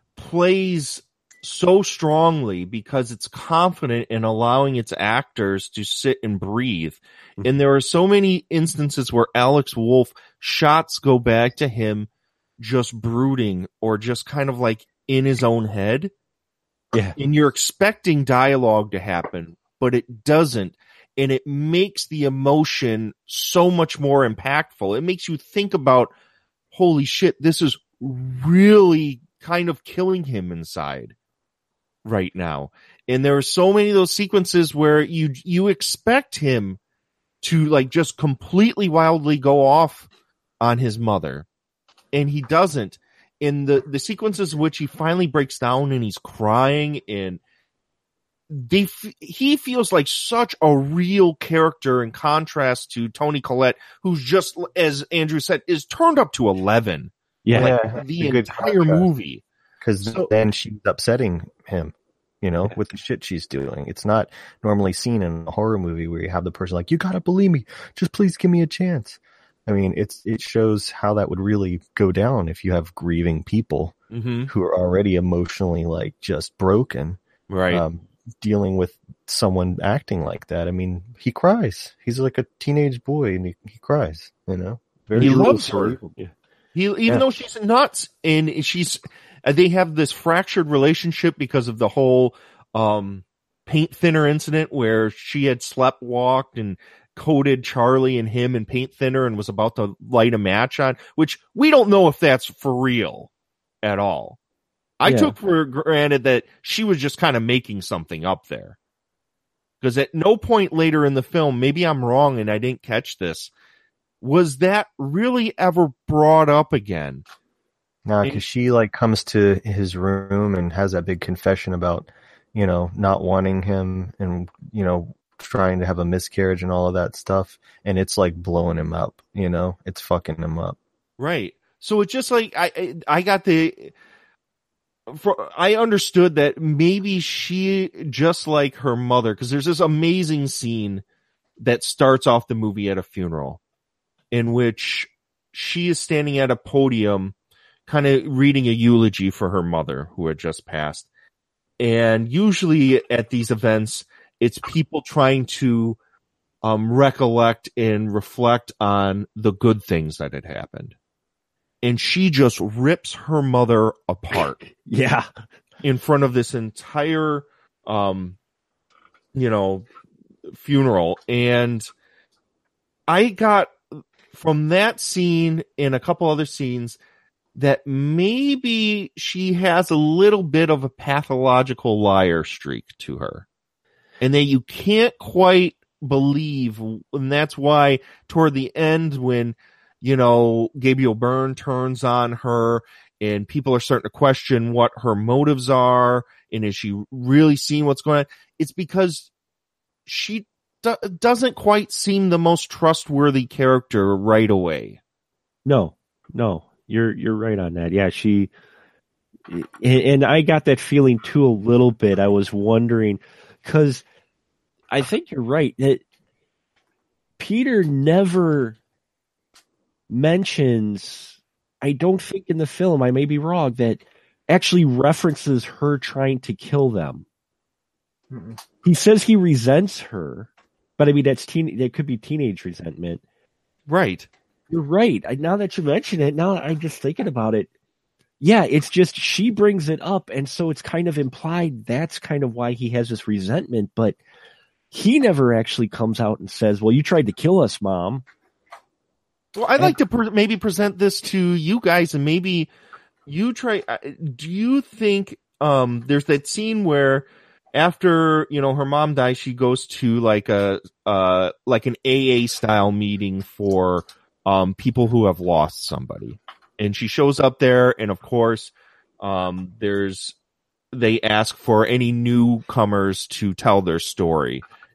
plays so strongly because it's confident in allowing its actors to sit and breathe. Mhm. And there are so many instances where Alex Wolff shots go back to him just brooding or just kind of like in his own head. Yeah. And you're expecting dialogue to happen, but it doesn't. And it makes the emotion so much more impactful. It makes you think about, holy shit, this is really kind of killing him inside right now. And there are so many of those sequences where you, you expect him to like just completely wildly go off on his mother. And he doesn't. In the, the sequences in which he finally breaks down and he's crying and they, f- he feels like such a real character in contrast to Toni Collette, who's just, as Andrew said, is turned up to eleven. Yeah. Like Yeah, the it's a good entire contrast. movie. Because So- then she's upsetting him, you know, with the shit she's doing. It's not normally seen in a horror movie where you have the person like, you gotta believe me, just please give me a chance. I mean, it's it shows how that would really go down if you have grieving people Mm-hmm. who are already emotionally like just broken, Right. um, dealing with someone acting like that. I mean, he cries. He's like a teenage boy and he, he cries, you know. Very He real loves story. her. Yeah. He, even Yeah. though she's nuts and she's, uh, they have this fractured relationship because of the whole, um, paint thinner incident where she had slept walked and coated Charlie and him in paint thinner and was about to light a match on, which we don't know if that's for real at all. I Yeah. took for granted that she was just kind of making something up there. Because at no point later in the film, maybe I'm wrong and I didn't catch this, was that really ever brought up again? No, And- because she like comes to his room and has that big confession about, you know, not wanting him and, you know, trying to have a miscarriage and all of that stuff. And it's like blowing him up, you know, it's fucking him up. Right. So it's just like, I, I I got the, for, I understood that maybe she, just like her mother, because there's this amazing scene that starts off the movie at a funeral in which she is standing at a podium kind of reading a eulogy for her mother who had just passed. And usually at these events, it's people trying to um, recollect and reflect on the good things that had happened. And she just rips her mother apart Yeah. in front of this entire, um, you know, funeral. And I got from that scene and a couple other scenes that maybe she has a little bit of a pathological liar streak to her. And that you can't quite believe. And that's why toward the end when, you know, Gabriel Byrne turns on her and people are starting to question what her motives are and is she really seeing what's going on? It's because she do- doesn't quite seem the most trustworthy character right away. No, no, you're you're right on that. Yeah, she, and, and I got that feeling too a little bit. I was wondering because I think you're right that Peter never mentions. I don't think in the film, I may be wrong, that actually references her trying to kill them. Mm-mm. He says he resents her, but I mean that's teen. That could be teenage resentment. Right. You're right. I, now that you mention it, now I'm just thinking about it. Yeah, it's just she brings it up, and so it's kind of implied that's kind of why he has this resentment, but he never actually comes out and says, well, you tried to kill us, Mom. Well, I'd like to pre- maybe present this to you guys and maybe you try. uh, Do you think um, there's that scene where after, you know, her mom dies, she goes to like a, uh, like an A A style meeting for um, people who have lost somebody. And she shows up there and of course, um, there's, they ask for any newcomers to tell their story.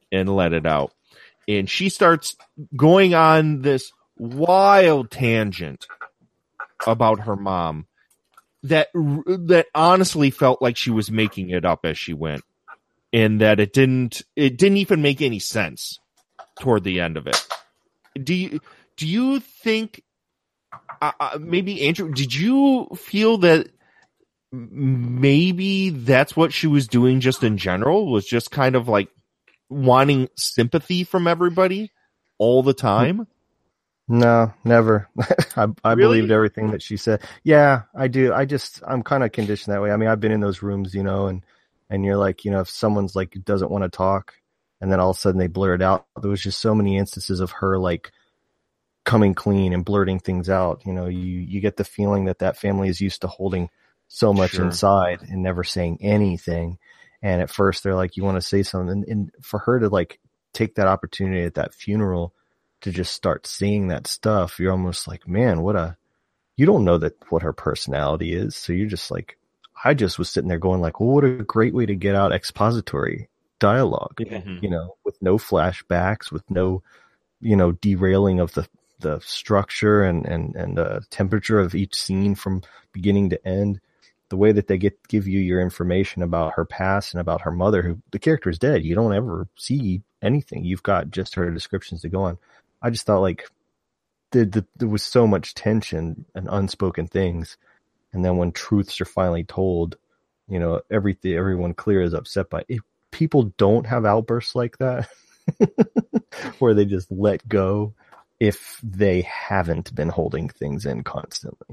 and let it out. And she starts going on this wild tangent about her mom that that honestly felt like she was making it up as she went, and that it didn't it didn't even make any sense toward the end of it. Do you do you think uh, maybe Andrew, did you feel that maybe that's what she was doing just in general, was just kind of like wanting sympathy from everybody all the time? No, never. I, I Really? believed everything that she said. Yeah, I do. I just, I'm kind of conditioned that way. I mean, I've been in those rooms, you know, and, and you're like, you know, if someone's like doesn't want to talk and then all of a sudden they blur it out, there was just so many instances of her like coming clean and blurting things out. You know, you, you get the feeling that that family is used to holding so much Sure. inside and never saying anything. And at first they're like, you want to say something. And, and for her to like take that opportunity at that funeral to just start seeing that stuff, you're almost like, man, what a, you don't know that what her personality is. So you're just like, I just was sitting there going like, well, what a great way to get out expository dialogue, Mhm. you know, with no flashbacks, with no, you know, derailing of the, the structure and, and, and the temperature of each scene from beginning to end. The way that they get, give you your information about her past and about her mother, who the character is dead. You don't ever see anything. You've got just her descriptions to go on. I just thought like the, the, there was so much tension and unspoken things. And then when truths are finally told, you know, everything, everyone clear is upset by it. People don't have outbursts like that where they just let go if they haven't been holding things in constantly.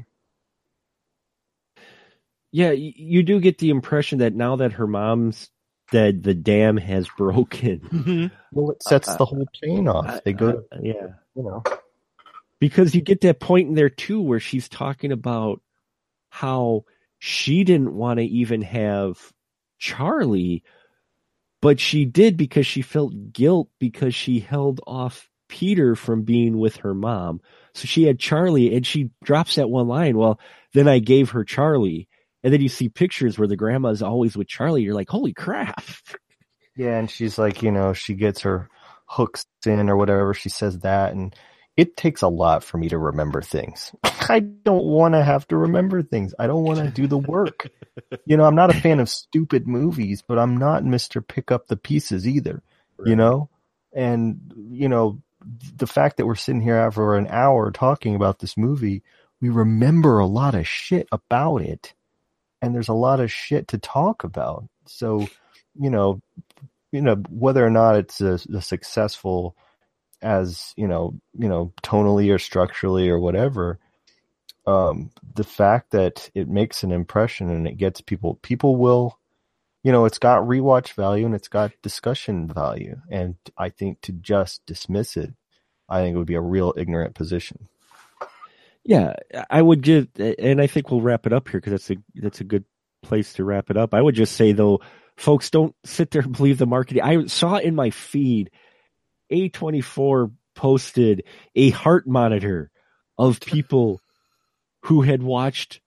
Yeah, y- you do get the impression that now that her mom's dead, the dam has broken. Well, it sets Uh, the whole chain off. They go, Uh, yeah. you know, Because you get that point in there too where she's talking about how she didn't want to even have Charlie, but she did because she felt guilt because she held off Peter from being with her mom. So she had Charlie, and she drops that one line, well, then I gave her Charlie. And then you see pictures where the grandma's always with Charlie. You're like, holy crap. yeah. And she's like, you know, she gets her hooks in or whatever. She says that. And it takes a lot for me to remember things. I don't want to have to remember things. I don't want to do the work. You know, I'm not a fan of stupid movies, but I'm not Mister Pick Up the Pieces either, you know? And, you know, the fact that we're sitting here after an hour talking about this movie, we remember a lot of shit about it. And there's a lot of shit to talk about. So, you know, you know, whether or not it's a, a successful as, you know, you know, tonally or structurally or whatever, um, the fact that it makes an impression and it gets people, people will, you know, it's got rewatch value and it's got discussion value. And I think to just dismiss it, I think it would be a real ignorant position. Yeah, I would give, and I think we'll wrap it up here because that's a that's a good place to wrap it up. I would just say though, folks, don't sit there and believe the marketing. I saw in my feed, A twenty-four posted a heart monitor of people who had watched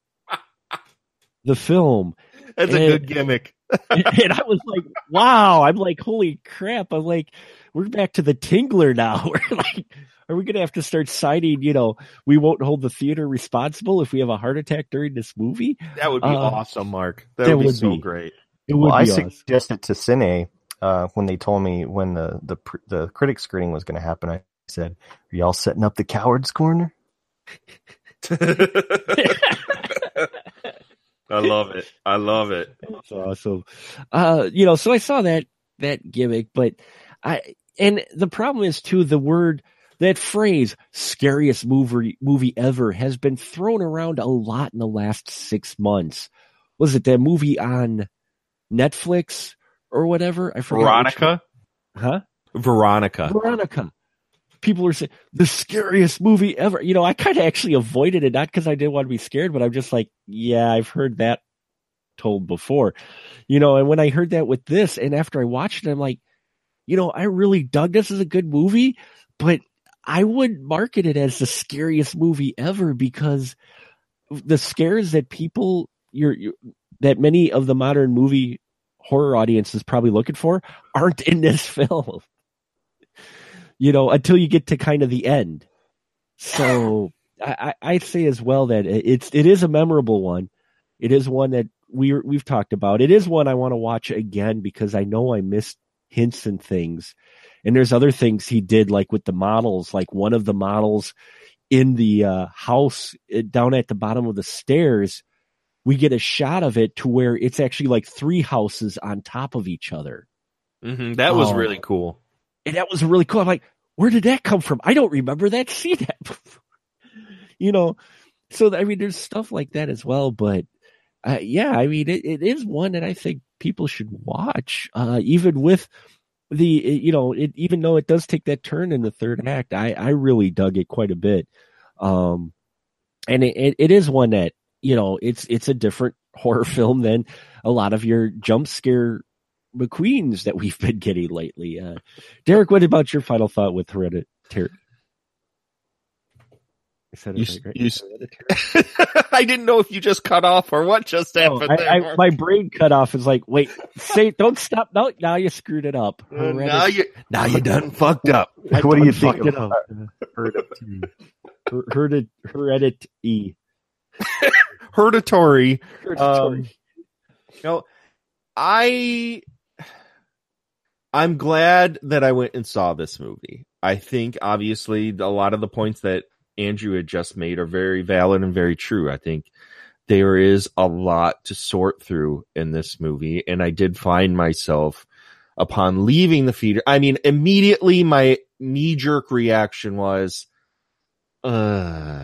the film. That's and, a good gimmick. and I was like, wow. I'm like, holy crap. I'm like, we're back to the Tingler now. We're like, are we going to have to start citing, you know, we won't hold the theater responsible if we have a heart attack during this movie? That would be Uh, awesome, Mark. That, that would be would so be. great. It would Well, I be awesome. suggested to Cine uh, when they told me when the the pr- the critic screening was going to happen. I said, "Are y'all setting up the cowards corner?" I love it. I love it. That's awesome. Uh, you know, so I saw that that gimmick, but I and the problem is too the word that phrase "scariest movie movie ever" has been thrown around a lot in the last six months. Was it that movie on Netflix or whatever? I forgot. Veronica? Which, huh? Veronica. Veronica. People are saying the scariest movie ever. You know, I kind of actually avoided it, not because I didn't want to be scared, but I'm just like, yeah, I've heard that told before. You know, and when I heard that with this, and after I watched it, I'm like, you know, I really dug this as a good movie, but I would market it as the scariest movie ever because the scares that people, you're, you're that many of the modern movie horror audience is probably looking for aren't in this film. you know, until you get to kind of the end. So I, I say as well that it's it is a memorable one. It is one that we we've talked about. It is one I want to watch again because I know I missed hints and things. And there's other things he did, like with the models, like one of the models in the uh, house down at the bottom of the stairs. We get a shot of it to where it's actually like three houses on top of each other. Mm-hmm. That was Oh. really cool. And that was really cool. I'm like, where did that come from? I don't remember that scene. You know, so I mean, there's stuff like that as well. But uh, yeah, I mean, it, it is one that I think people should watch, uh, even with the, you know, it, even though it does take that turn in the third act, I, I really dug it quite a bit. Um, and it, it, it is one that, you know, it's, it's a different horror film than a lot of your jump scare McQueens that we've been getting lately. Uh, Derek, what about your final thought with Hereditary? I said You, it right, right? you, I didn't know if you just cut off or what just Oh, happened. I, there, I, Mark. my brain cut off. It's like, wait, say, don't stop. No, now you screwed it up. Uh, now you now you done fucked up. I What do you fucked think it of up. Hereditary. Her- Heredit- Hereditary. Hereditary. Um, Hereditary. you know, I I'm glad that I went and saw this movie. I think obviously a lot of the points that Andrew had just made are very valid and very true. I think there is a lot to sort through in this movie, and I did find myself upon leaving the theater. I mean, immediately my knee-jerk reaction was, uh.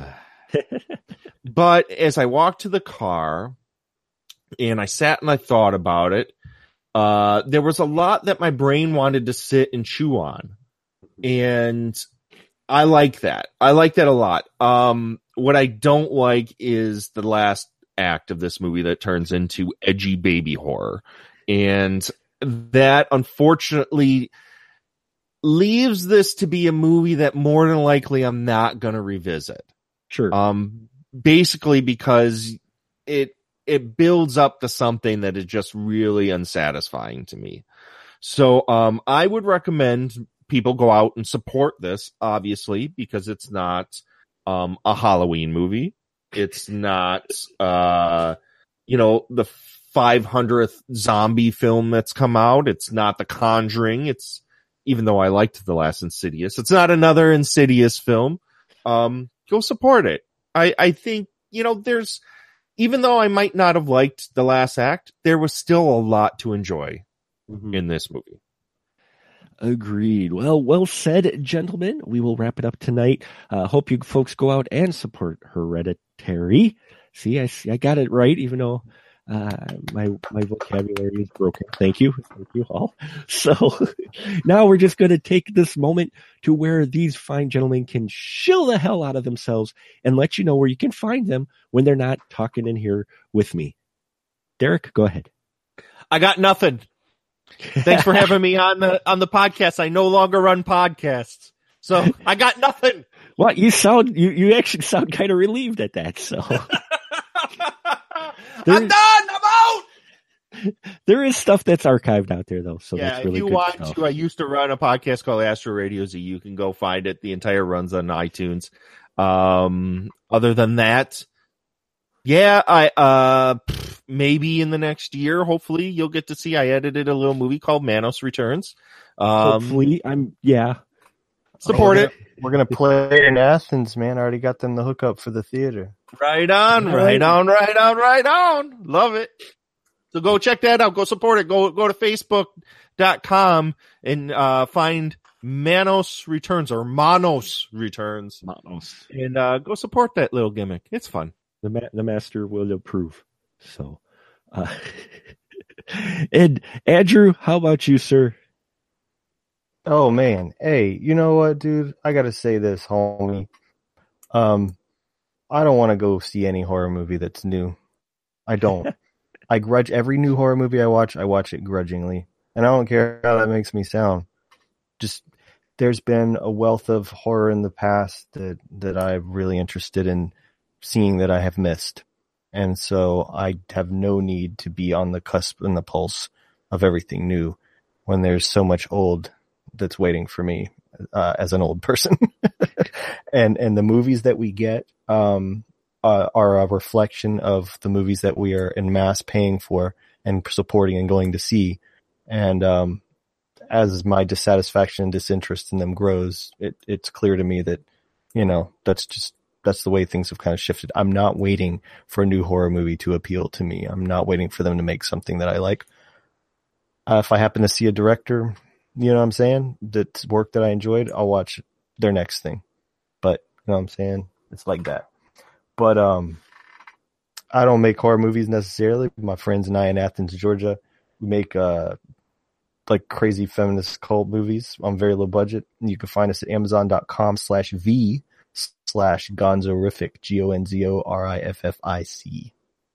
But as I walked to the car and I sat and I thought about it, uh, there was a lot that my brain wanted to sit and chew on. And I like that. I like that a lot. Um, what I don't like is the last act of this movie that turns into edgy baby horror. And that unfortunately leaves this to be a movie that more than likely I'm not going to revisit. Sure. Um, basically because it, it builds up to something that is just really unsatisfying to me. So, um, I would recommend people go out and support this, obviously, because it's not, um, a Halloween movie. It's not, uh, you know, the five hundredth zombie film that's come out. It's not The Conjuring. It's, even though I liked the last Insidious, it's not another Insidious film. Um, go support it. I, I think, you know, there's, even though I might not have liked the last act, there was still a lot to enjoy Mhm. in this movie. Agreed. Well, well said, gentlemen. We will wrap it up tonight. Uh, hope you folks go out and support Hereditary. See, I see, I got it right, even though uh, my my vocabulary is broken. Thank you, thank you all. So now we're just going to take this moment to where these fine gentlemen can shill the hell out of themselves and let you know where you can find them when they're not talking in here with me. Derek, go ahead. I got nothing. Thanks for having me on the on the podcast. I no longer run podcasts, so I got nothing. Well, you sound you you actually sound kind of relieved at that. So I'm done. I'm out. there is stuff that's archived out there, though. So Yeah, that's really if you good want stuff. to, I used to run a podcast called Astro Radio Z. You can go find it. The entire run's on iTunes. Um, other than that, yeah, I uh pff, maybe in the next year, hopefully, you'll get to see. I edited a little movie called Manos Returns. Um, Hopefully, I'm yeah. support Oh, it. We're gonna play it in Athens, man. I already got them the hookup for the theater. Right on, right on, right on, right on. Love it. So go check that out. Go support it. Go go to facebook dot com and uh, find Manos Returns or Manos Returns. Manos. And uh, go support that little gimmick. It's fun. The ma- the master will approve. So, uh, and Andrew, how about you, sir? Oh man, hey, you know what, dude? I gotta say this, homie. Um, I don't want to go see any horror movie that's new. I don't. I grudge every new horror movie I watch. I watch it grudgingly, and I don't care how that makes me sound. Just there's been a wealth of horror in the past that that I'm really interested in seeing that I have missed, and so I have no need to be on the cusp and the pulse of everything new when there's so much old that's waiting for me uh, as an old person. and and the movies that we get um, uh, are a reflection of the movies that we are en masse paying for and supporting and going to see. And um, as my dissatisfaction and disinterest in them grows, it, it's clear to me that, you know, that's just, that's the way things have kind of shifted. I'm not waiting for a new horror movie to appeal to me. I'm not waiting for them to make something that I like. Uh, if I happen to see a director, you know what I'm saying, that's work that I enjoyed, I'll watch their next thing. But, you know what I'm saying? It's like that. But um, I don't make horror movies necessarily. My friends and I in Athens, Georgia, we make uh, like crazy feminist cult movies on very low budget. And you can find us at amazon.com slash V slash Gonzorific, G O N Z O R I F F I C.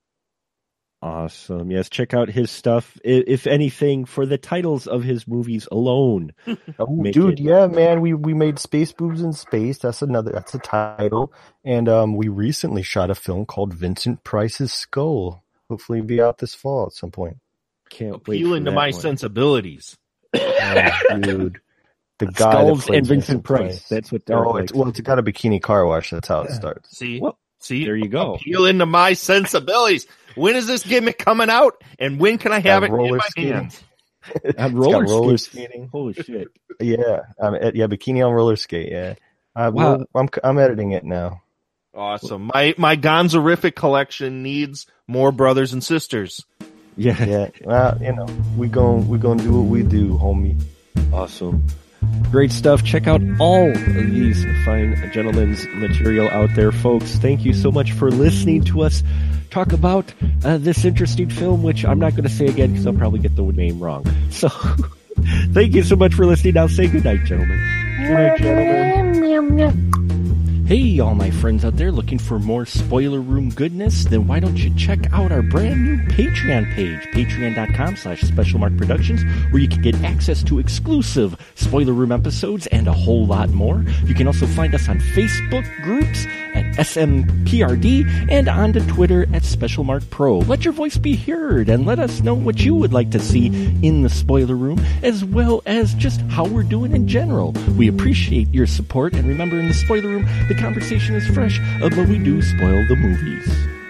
Awesome. Yes, check out his stuff. If anything, for the titles of his movies alone. Oh, dude, it... yeah, man. We we made Space Boobs in Space. That's another. That's a title. And um, we recently shot a film called Vincent Price's Skull. Hopefully, it'll be out this fall at some point. Can't wait. Appealing to my one. sensibilities, oh, dude. The guy Skulls that and Vincent Price. Price. That's what they're Oh, like. it's, well, it's got a bikini car wash. That's how it starts. see, Well, see, there you go. Appealing to my sensibilities. When is this gimmick coming out, and when can I have Uh, it roller in my skating. hands? On roller, roller skates. skating. Holy shit. Yeah, um, yeah, bikini on roller skate. Yeah, uh, Wow. well, I'm I'm editing it now. Awesome. My my Gonzorific collection needs more brothers and sisters. Yeah. Yeah, well, you know, we gon' we gonna do what we do, homie. Awesome. Great stuff. Check out all of these fine gentlemen's material out there, folks. Thank you so much for listening to us talk about uh, this interesting film, which I'm not going to say again because I'll probably get the name wrong. So thank you so much for listening. I'll say good night, gentlemen. Good night, gentlemen. Hey, all my friends out there looking for more Spoiler Room goodness? Then why don't you check out our brand new Patreon page, patreon.com slash specialmark productions, where you can get access to exclusive Spoiler Room episodes and a whole lot more. You can also find us on Facebook groups at S M P R D and on to Twitter at SpecialMark Pro. Let your voice be heard and let us know what you would like to see in the Spoiler Room, as well as just how we're doing in general. We appreciate your support, and remember, in the Spoiler Room, the conversation is fresh, uh, but we do spoil the movies.